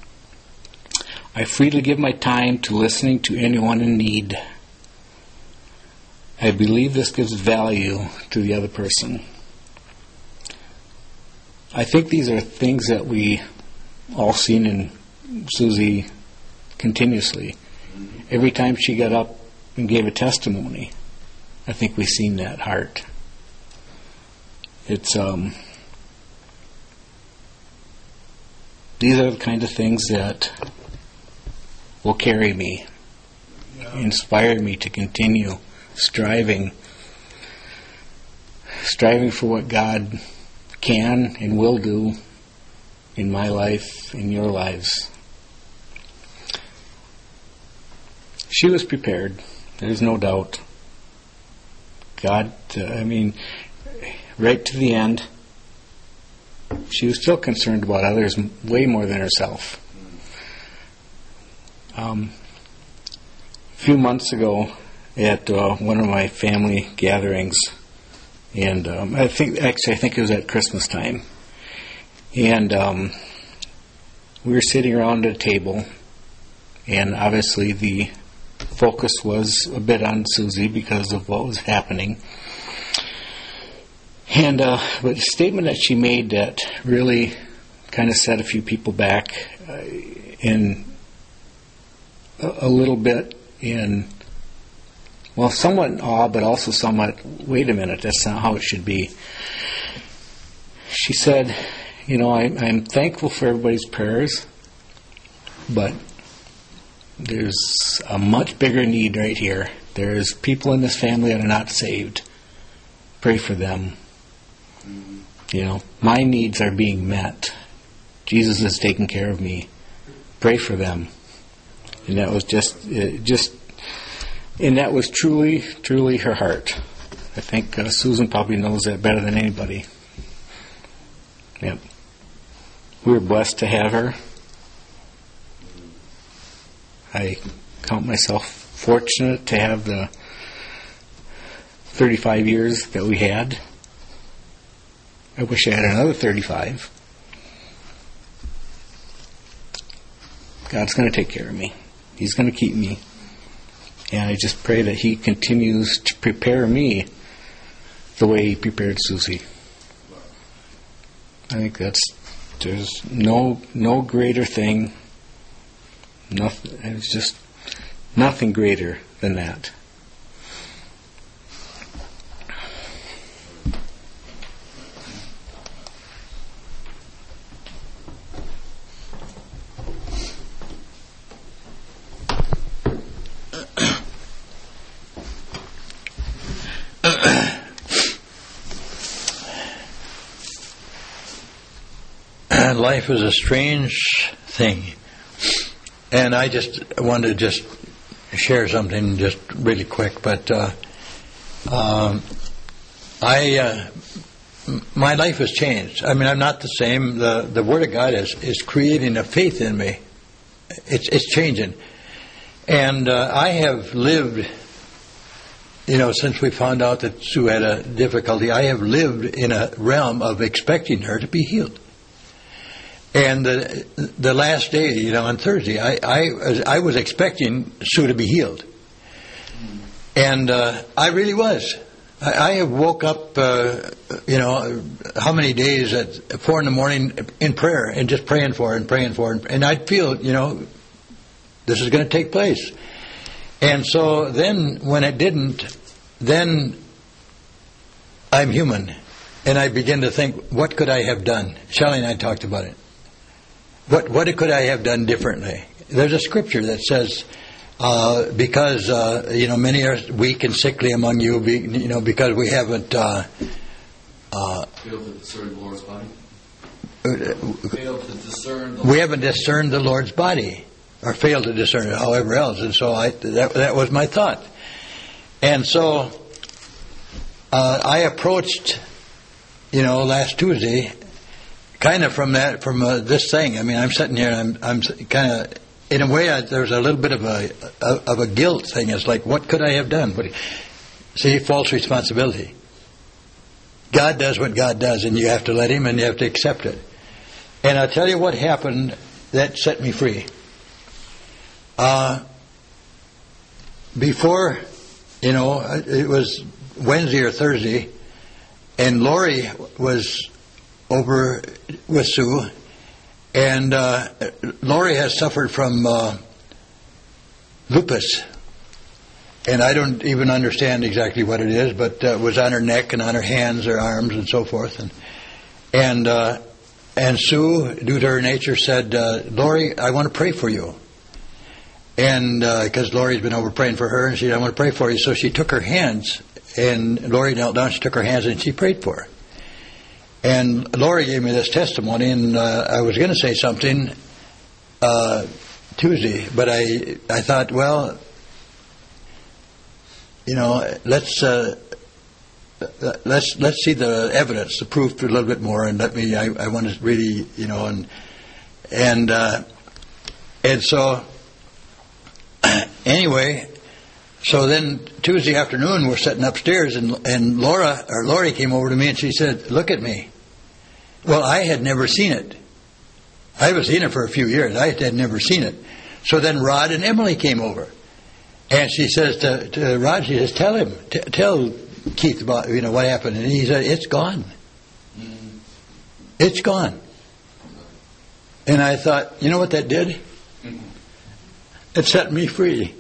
I freely give my time to listening to anyone in need. I believe this gives value to the other person. I think these are things that we all seen in Susie continuously. Every time she got up and gave a testimony, I think we've seen that heart. It's um, these are the kind of things that will carry me, inspire me to continue striving, striving for what God can and will do in my life, in your lives. She was prepared. There's no doubt. God, uh, I mean, right to the end, she was still concerned about others way more than herself. Um, a few months ago, at uh, one of my family gatherings, and um, I think actually I think it was at Christmas time, and um, we were sitting around at a table, and obviously the focus was a bit on Susie because of what was happening. And uh, but the statement that she made that really kind of set a few people back uh, in a, a little bit in, well, somewhat in awe, but also somewhat, wait a minute, that's not how it should be. She said, you know, I, I'm thankful for everybody's prayers, but there's a much bigger need right here. There's people in this family that are not saved. Pray for them. You know, my needs are being met. Jesus is taking care of me. Pray for them. And that was just, it just, and that was truly, truly her heart. I think uh, Susan probably knows that better than anybody. Yep. We were blessed to have her. I count myself fortunate to have the thirty-five years that we had. I wish I had another thirty-five. God's going to take care of me. He's going to keep me. And I just pray that He continues to prepare me the way He prepared Susie. I think that's, there's no no greater thing. Nothing, it's just nothing greater than that. Life is a strange thing. And I just wanted to just share something just really quick. But uh, um, I, uh, my life has changed. I mean, I'm not the same. The the Word of God is, is creating a faith in me. It's it's changing. And uh, I have lived, you know, since we found out that Sue had a difficulty, I have lived in a realm of expecting her to be healed. And the, the last day, you know, on Thursday, I, I, I was expecting Sue to be healed. And uh, I really was. I, I have woke up, uh, you know, how many days at four in the morning in prayer and just praying for her and praying for her. And I'd feel, you know, this is going to take place. And so then when it didn't, then I'm human. And I begin to think, what could I have done? Shelley and I talked about it. What what could I have done differently? There's a scripture that says, uh, because uh, you know many are weak and sickly among you, be, you know, because we haven't uh, uh, failed to discern the Lord's body. Uh, failed to discern. The we haven't discerned the Lord's body, or failed to discern it, however else. And so I that that was my thought. And so uh, I approached, you know, last Tuesday. Kind of from that, from uh, this thing. I mean, I'm sitting here and I'm, I'm kind of, in a way, I, there's a little bit of a, a of a guilt thing. It's like, what could I have done? But see, false responsibility. God does what God does, and you have to let Him, and you have to accept it. And I'll tell you what happened that set me free. Uh, before, you know, it was Wednesday or Thursday, and Lori was over with Sue, and uh, Lori has suffered from uh, lupus, and I don't even understand exactly what it is, but uh, it was on her neck and on her hands, her arms, and so forth, and and uh, and Sue, due to her nature, said, uh, "Lori, I want to pray for you," and because uh, Lori's been over praying for her, and she said, "I want to pray for you," so she took her hands, and Lori knelt down, she took her hands, and she prayed for her. And Lori gave me this testimony, and uh, I was going to say something uh, Tuesday, but I I thought, well, you know, let's uh, let's let's see the evidence, the proof a little bit more, and let me. I, I want to really, you know, and and uh, and so anyway. So then Tuesday afternoon we're sitting upstairs, and and Laura or Lori came over to me and she said, "Look at me." Well, I had never seen it. I haven't seen it for a few years. I had never seen it. So then Rod and Emily came over, and she says to, to Rod, she says, "Tell him, t- tell Keith about you know what happened." And he said, "It's gone. It's gone." And I thought, you know what that did? It set me free.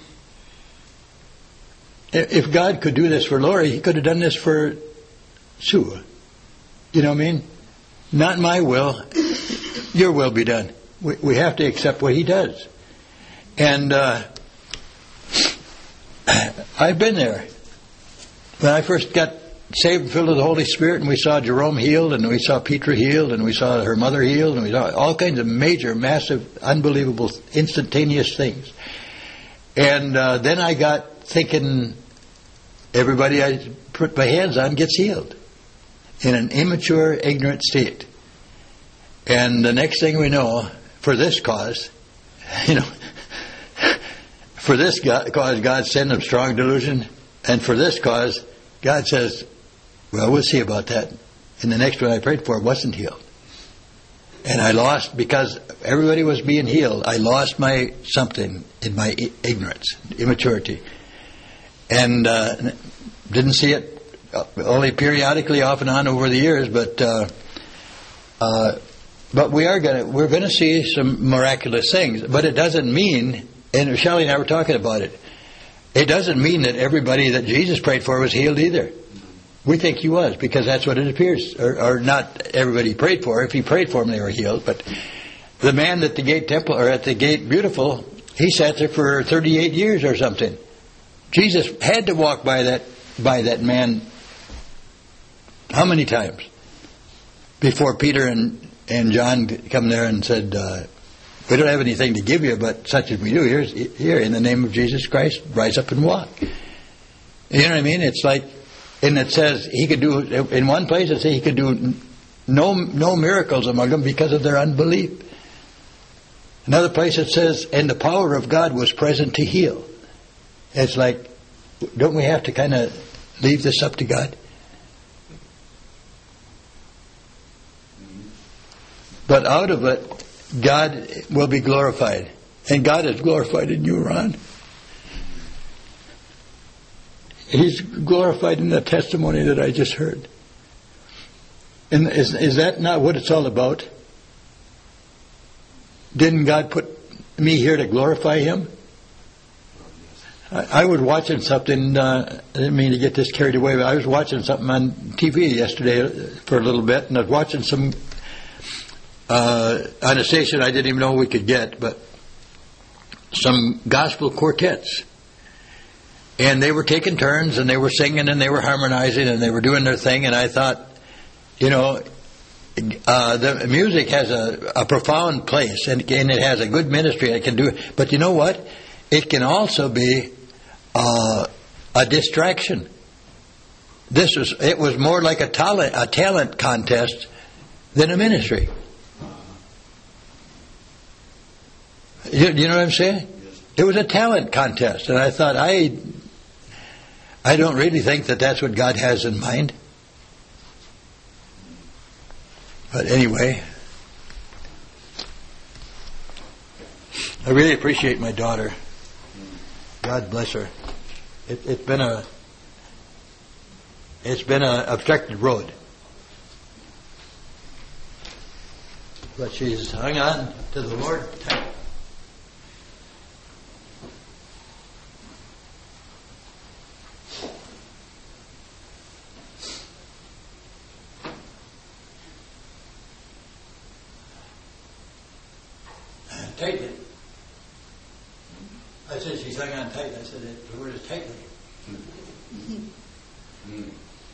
If God could do this for Lori, He could have done this for Sue. You know what I mean? Not my will, your will be done. We, we have to accept what He does. And uh, I've been there. When I first got saved and filled with the Holy Spirit, and we saw Jerome healed, and we saw Petra healed, and we saw her mother healed, and we saw all kinds of major, massive, unbelievable, instantaneous things. And uh, then I got thinking everybody I put my hands on gets healed in an immature, ignorant state. And the next thing we know, for this cause, you know, for this cause, God sent them strong delusion, and for this cause, God says, well, we'll see about that. And the next one I prayed for wasn't healed. And I lost, because everybody was being healed, I lost my something in my ignorance, immaturity. And uh, didn't see it only periodically, off and on over the years. But uh, uh, but we are gonna we're gonna see some miraculous things. But it doesn't mean, and Shelley and I were talking about it. It doesn't mean that everybody that Jesus prayed for was healed either. We think he was, because that's what it appears. Or, or not everybody he prayed for. If he prayed for them, they were healed. But the man at the gate temple, or at the gate beautiful, he sat there for thirty-eight years or something. Jesus had to walk by that by that man how many times before Peter and, and John come there and said, uh, we don't have anything to give you, but such as we do, here's, here, in the name of Jesus Christ, rise up and walk. You know what I mean? It's like, and it says he could do, in one place it says he could do no, no miracles among them because of their unbelief. Another place it says, and the power of God was present to heal. It's like, don't we have to kind of leave this up to God? But out of it, God will be glorified. And God is glorified in you, Ron. He's glorified in the testimony that I just heard. And is, is that not what it's all about? Didn't God put me here to glorify Him? I, I was watching something, uh, I didn't mean to get this carried away, but I was watching something on T V yesterday for a little bit, and I was watching some, uh, on a station I didn't even know we could get, but some gospel quartets. And they were taking turns, and they were singing, and they were harmonizing, and they were doing their thing, and I thought, you know, uh, the music has a, a profound place, and, and it has a good ministry, and it can do it. But you know what? It can also be uh, a distraction. This was, it was more like a talent, a talent contest than a ministry. You, you know what I'm saying? It was a talent contest, and I thought, I, I don't really think that that's what God has in mind. But anyway, I really appreciate my daughter. God bless her. It, it's been a, it's been a obstructed road, but she's hung on to the Lord tight. Tightly. I said she's hung on tight. I said it, the word is tightly. Mm.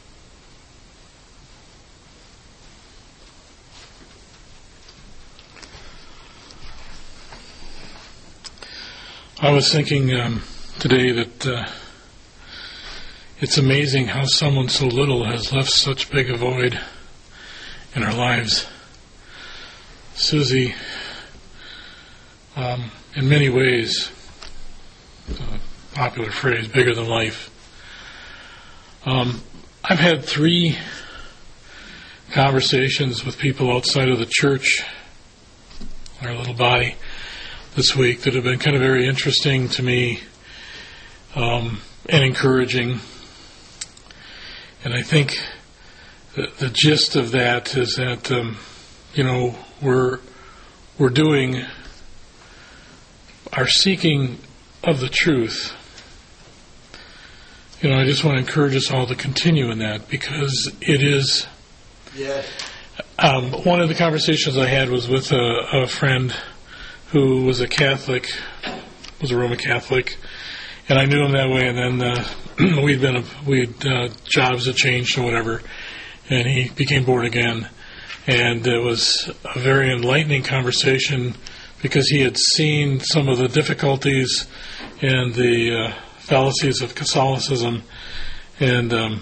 I was thinking um, today that uh, it's amazing how someone so little has left such big a void in our lives. Susie, Um, in many ways, a popular phrase, bigger than life. Um, I've had three conversations with people outside of the church, our little body, this week that have been kind of very interesting to me um, and encouraging. And I think the, the gist of that is that, um, you know, we're we're doing our seeking of the truth. You know, I just want to encourage us all to continue in that, because it is. Yes. Um, one of the conversations I had was with a, a friend who was a Catholic, was a Roman Catholic, and I knew him that way. And then uh, we'd been, we'd uh, jobs had changed or whatever, and he became born again. And it was a very enlightening conversation, because he had seen some of the difficulties and the uh, fallacies of Catholicism, and um,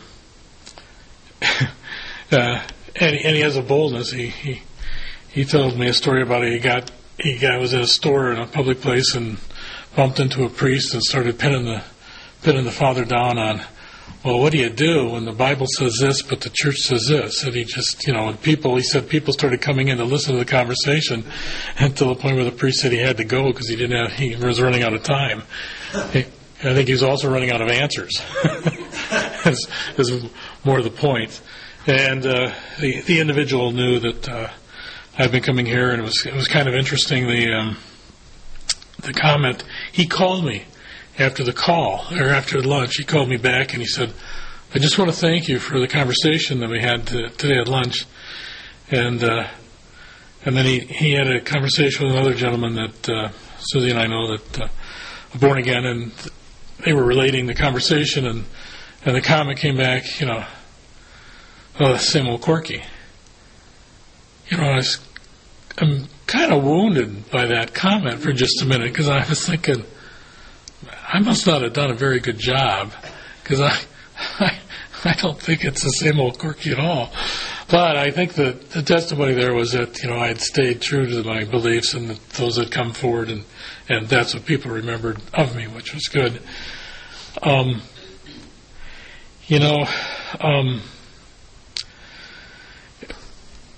uh, and, and he has a boldness. He, he he told me a story about it. He got he got was in a store in a public place and bumped into a priest and started pinning the pinning the father down on, well, what do you do when the Bible says this but the church says this? And he just, you know, and people, he said people started coming in to listen to the conversation until the point where the priest said he had to go because he didn't have, he was running out of time. He, I think he was also running out of answers. is, is more the point. And uh, the the individual knew that uh, I've been coming here, and it was it was kind of interesting. The um, the comment, he called me after the call, or after lunch, he called me back and he said, I just want to thank you for the conversation that we had to, today at lunch. And uh, and then he, he had a conversation with another gentleman that uh, Susie and I know that uh, are born again, and they were relating the conversation, and, and the comment came back, you know, oh, same old Corky. You know, I was, I'm kind of wounded by that comment for just a minute, because I was thinking, I must not have done a very good job, because I, I I don't think it's the same old Corky at all. But I think that the testimony there was that, you know, I had stayed true to my beliefs, and that those had come forward, and, and that's what people remembered of me, which was good. Um, you know, um,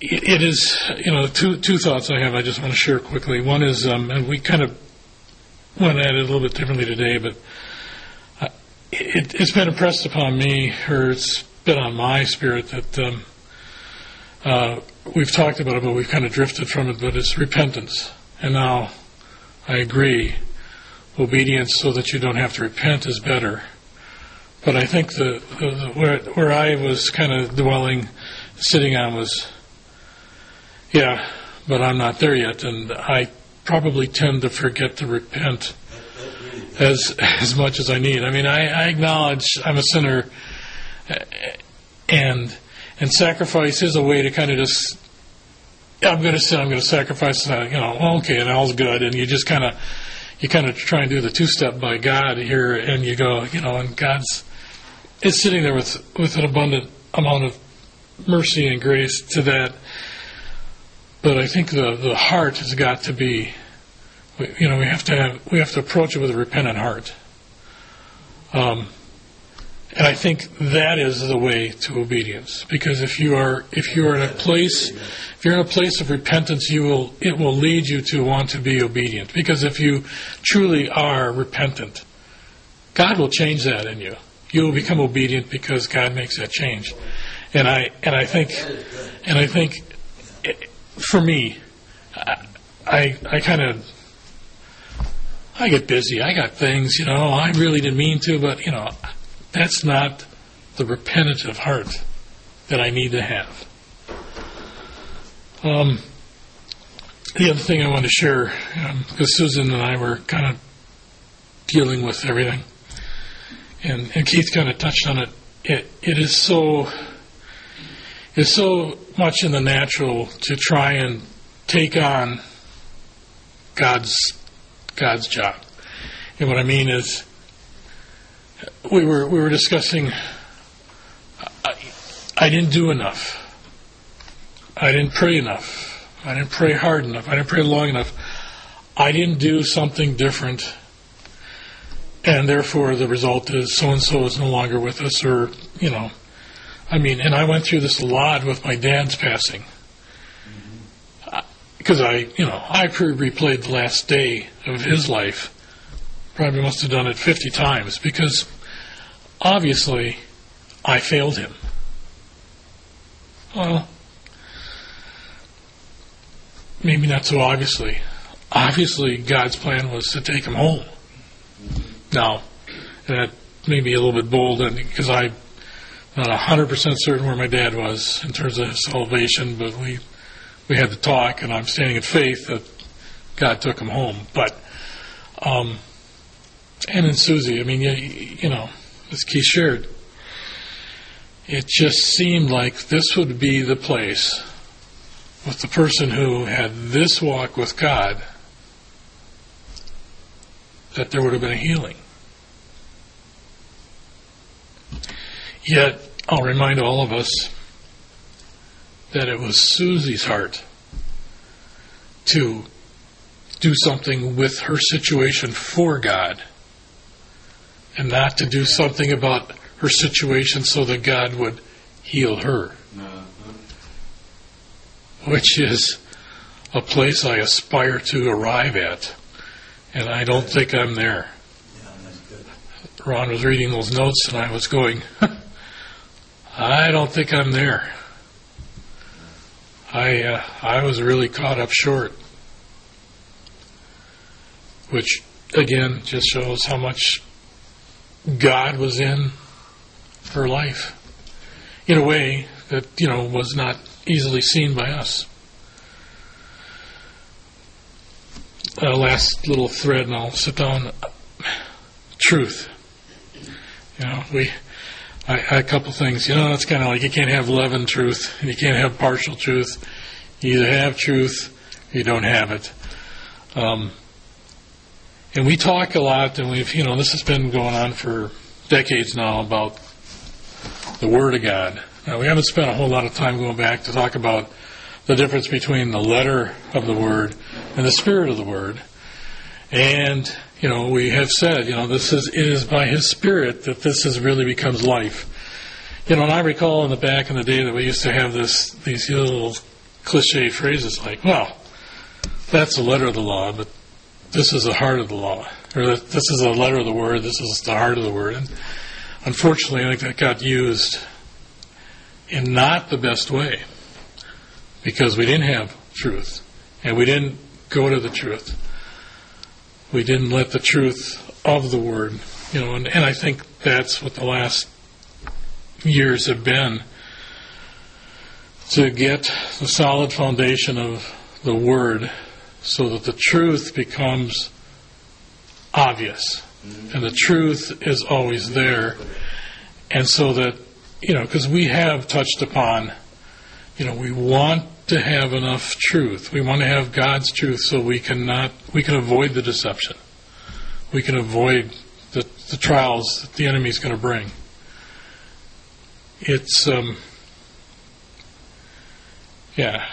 it is, you know, two two thoughts I have I just want to share quickly. One is, um, and we kind of went at it a little bit differently today, but uh, it, it's been impressed upon me, or it's been on my spirit that um, uh, we've talked about it, but we've kind of drifted from it, but it's repentance. And now I agree, obedience so that you don't have to repent is better. But I think the, the, the where, where I was kind of dwelling, sitting on was, yeah, but I'm not there yet, and I probably tend to forget to repent as as much as I need. I mean, I, I acknowledge I'm a sinner, and and sacrifice is a way to kind of just, I'm going to sin, I'm going to sacrifice, you know, okay, and all's good, and you just kind of, you kind of try and do the two-step by God here, and you go, you know, and God's, it's sitting there with, with an abundant amount of mercy and grace to that. But I think the, the heart has got to be, you know, we have to have, we have to approach it with a repentant heart. Um, and I think that is the way to obedience. Because if you are, if you are in a place, if you're in a place of repentance, you will, it will lead you to want to be obedient. Because if you truly are repentant, God will change that in you. You will become obedient because God makes that change. And I, and I think, and I think, for me, I, I, I kind of, I get busy. I got things, you know, I really didn't mean to, but, you know, that's not the repentative heart that I need to have. Um, the other thing I want to share, um, because Susan and I were kind of dealing with everything, and, and Keith kind of touched on it, it, it is so, it's so much in the natural to try and take on God's God's job. And what I mean is, we were we were discussing, I, I didn't do enough. I didn't pray enough. I didn't pray hard enough. I didn't pray long enough. I didn't do something different. And therefore the result is so-and-so is no longer with us, or, you know, I mean, and I went through this a lot with my dad's passing. Because I, you know, I replayed the last day of his life. Probably must have done it fifty times, because obviously I failed him. Well, maybe not so obviously. Obviously God's plan was to take him home. Now, that may be a little bit bold, and because I'm not one hundred percent certain where my dad was in terms of his salvation, but we we had to talk, and I'm standing in faith that God took him home. But, um, and in Susie, I mean, you, you know, as Keith shared, it just seemed like this would be the place with the person who had this walk with God, that there would have been a healing. Yet, I'll remind all of us that it was Susie's heart to do something with her situation for God, and not to do something about her situation so that God would heal her. Which is a place I aspire to arrive at, and I don't think I'm there. Ron was reading those notes, and I was going, I don't think I'm there. I uh, I was really caught up short, which again just shows how much God was in her life in a way that, you know, was not easily seen by us. Uh, last little thread, and I'll sit down. Truth. You know, we. I, I, a couple things. You know, it's kind of like you can't have leavened truth, and you can't have partial truth. You either have truth, or you don't have it. Um, and we talk a lot, and we've, you know, this has been going on for decades now about the Word of God. Now, we haven't spent a whole lot of time going back to talk about the difference between the letter of the Word and the spirit of the Word. And, you know, we have said, you know, this is, it is by His Spirit that this has really becomes life. You know, and I recall in the back in the day that we used to have this, these little cliche phrases like, well, that's the letter of the law, but this is the heart of the law. Or this is the letter of the word, this is the heart of the word. And unfortunately, I think that got used in not the best way, because we didn't have truth, and we didn't go to the truth. We didn't let the truth of the word, you know, and, and I think that's what the last years have been, to get the solid foundation of the word so that the truth becomes obvious, and the truth is always there, and so that, you know, because we have touched upon, you know, we want to have enough truth. We want to have God's truth so we can not, we can avoid the deception. We can avoid the, the trials that the enemy is going to bring. It's, um, yeah.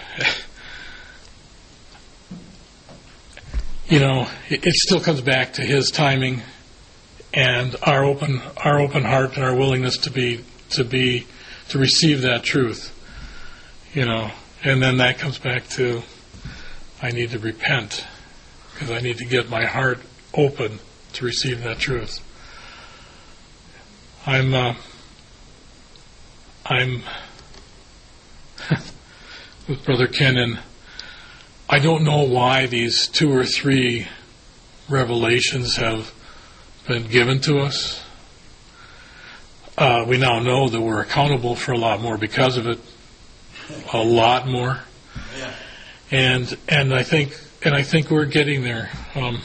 You know, it, it still comes back to His timing and our open, our open heart and our willingness to be, to be, to receive that truth. You know, and then that comes back to, I need to repent because I need to get my heart open to receive that truth. I'm, uh, I'm with Brother Ken, and I don't know why these two or three revelations have been given to us. Uh, we now know that we're accountable for a lot more because of it. A lot more, yeah. and and I think and I think we're getting there. Um,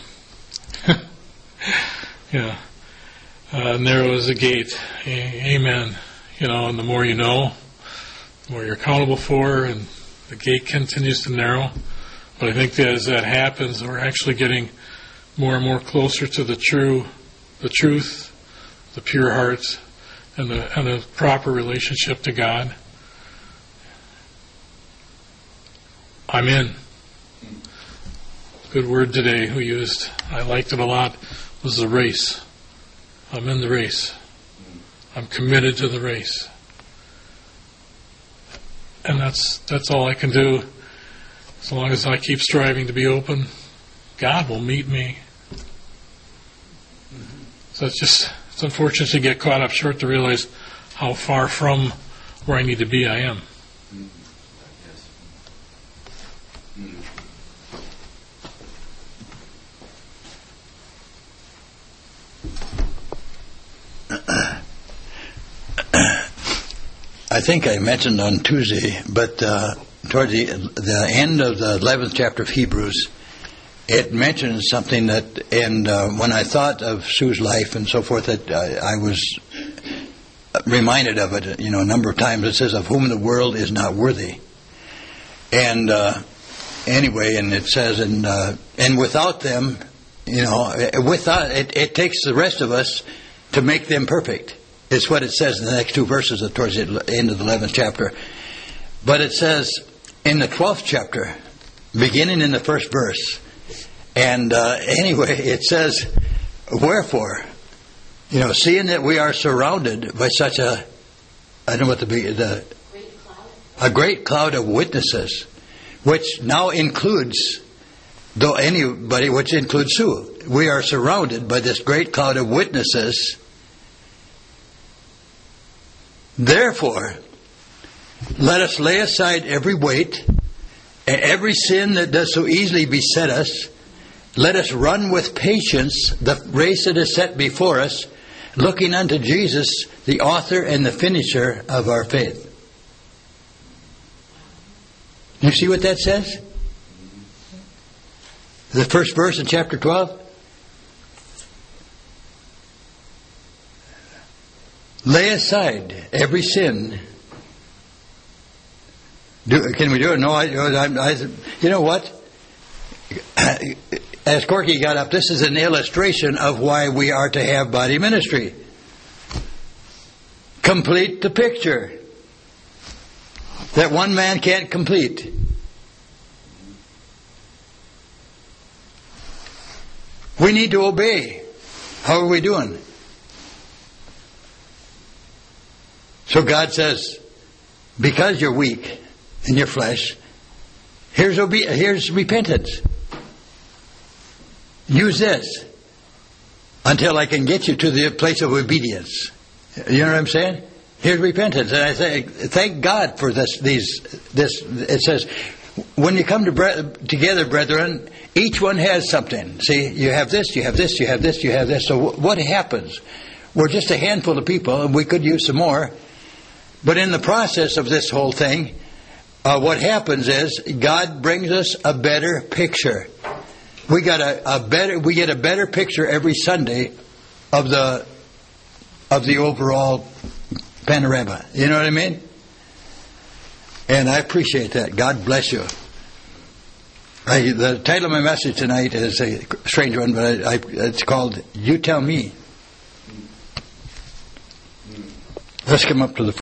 yeah, uh, narrow is the gate. A- amen. You know, and the more you know, the more you're accountable for, and the gate continues to narrow. But I think that as that happens, we're actually getting more and more closer to the true, the truth, the pure heart, and the and the proper relationship to God. I'm in. Good word today we used. I liked it a lot. Was the race. I'm in the race. I'm committed to the race. And that's that's all I can do. As long as I keep striving to be open, God will meet me. So it's just, it's unfortunate to get caught up short to realize how far from where I need to be I am. I think I mentioned on Tuesday, but uh, toward the, the end of the eleventh chapter of Hebrews, it mentions something that, and uh, when I thought of Sue's life and so forth, that I, I was reminded of it, you know, a number of times. It says, of whom the world is not worthy. And uh, anyway, and it says, and, uh, and without them, you know, without it, it takes the rest of us to make them perfect. It's what it says in the next two verses towards the end of the eleventh chapter. But it says in the twelfth chapter, beginning in the first verse, and uh, anyway, it says, wherefore, you know, seeing that we are surrounded by such a, I don't know what to be, the, Great cloud. a great cloud of witnesses, which now includes, though anybody, which includes Sue. We are surrounded by this great cloud of witnesses. Therefore, let us lay aside every weight and every sin that does so easily beset us. Let us run with patience the race that is set before us, looking unto Jesus, the author and the finisher of our faith. You see what that says? The first verse in chapter twelve. Lay aside every sin. Do, can we do it? No, I, I, I, you know what? As Corky got up, this is an illustration of why we are to have body ministry. Complete the picture that one man can't complete. We need to obey. How are we doing? So God says, because you're weak in your flesh, Here's obe- here's repentance. Use this until I can get you to the place of obedience. You know what I'm saying? Here's repentance, and I say, thank God for this. These this it says, when you come to bre- together, brethren, each one has something. See, you have this, you have this, you have this, you have this. So w- what happens? We're just a handful of people, and we could use some more. But in the process of this whole thing, uh, what happens is God brings us a better picture. We got a, a better. We get a better picture every Sunday of the of the overall panorama. You know what I mean? And I appreciate that. God bless you. I, the title of my message tonight is a strange one, but I, I, it's called "You Tell Me." Let's come up to the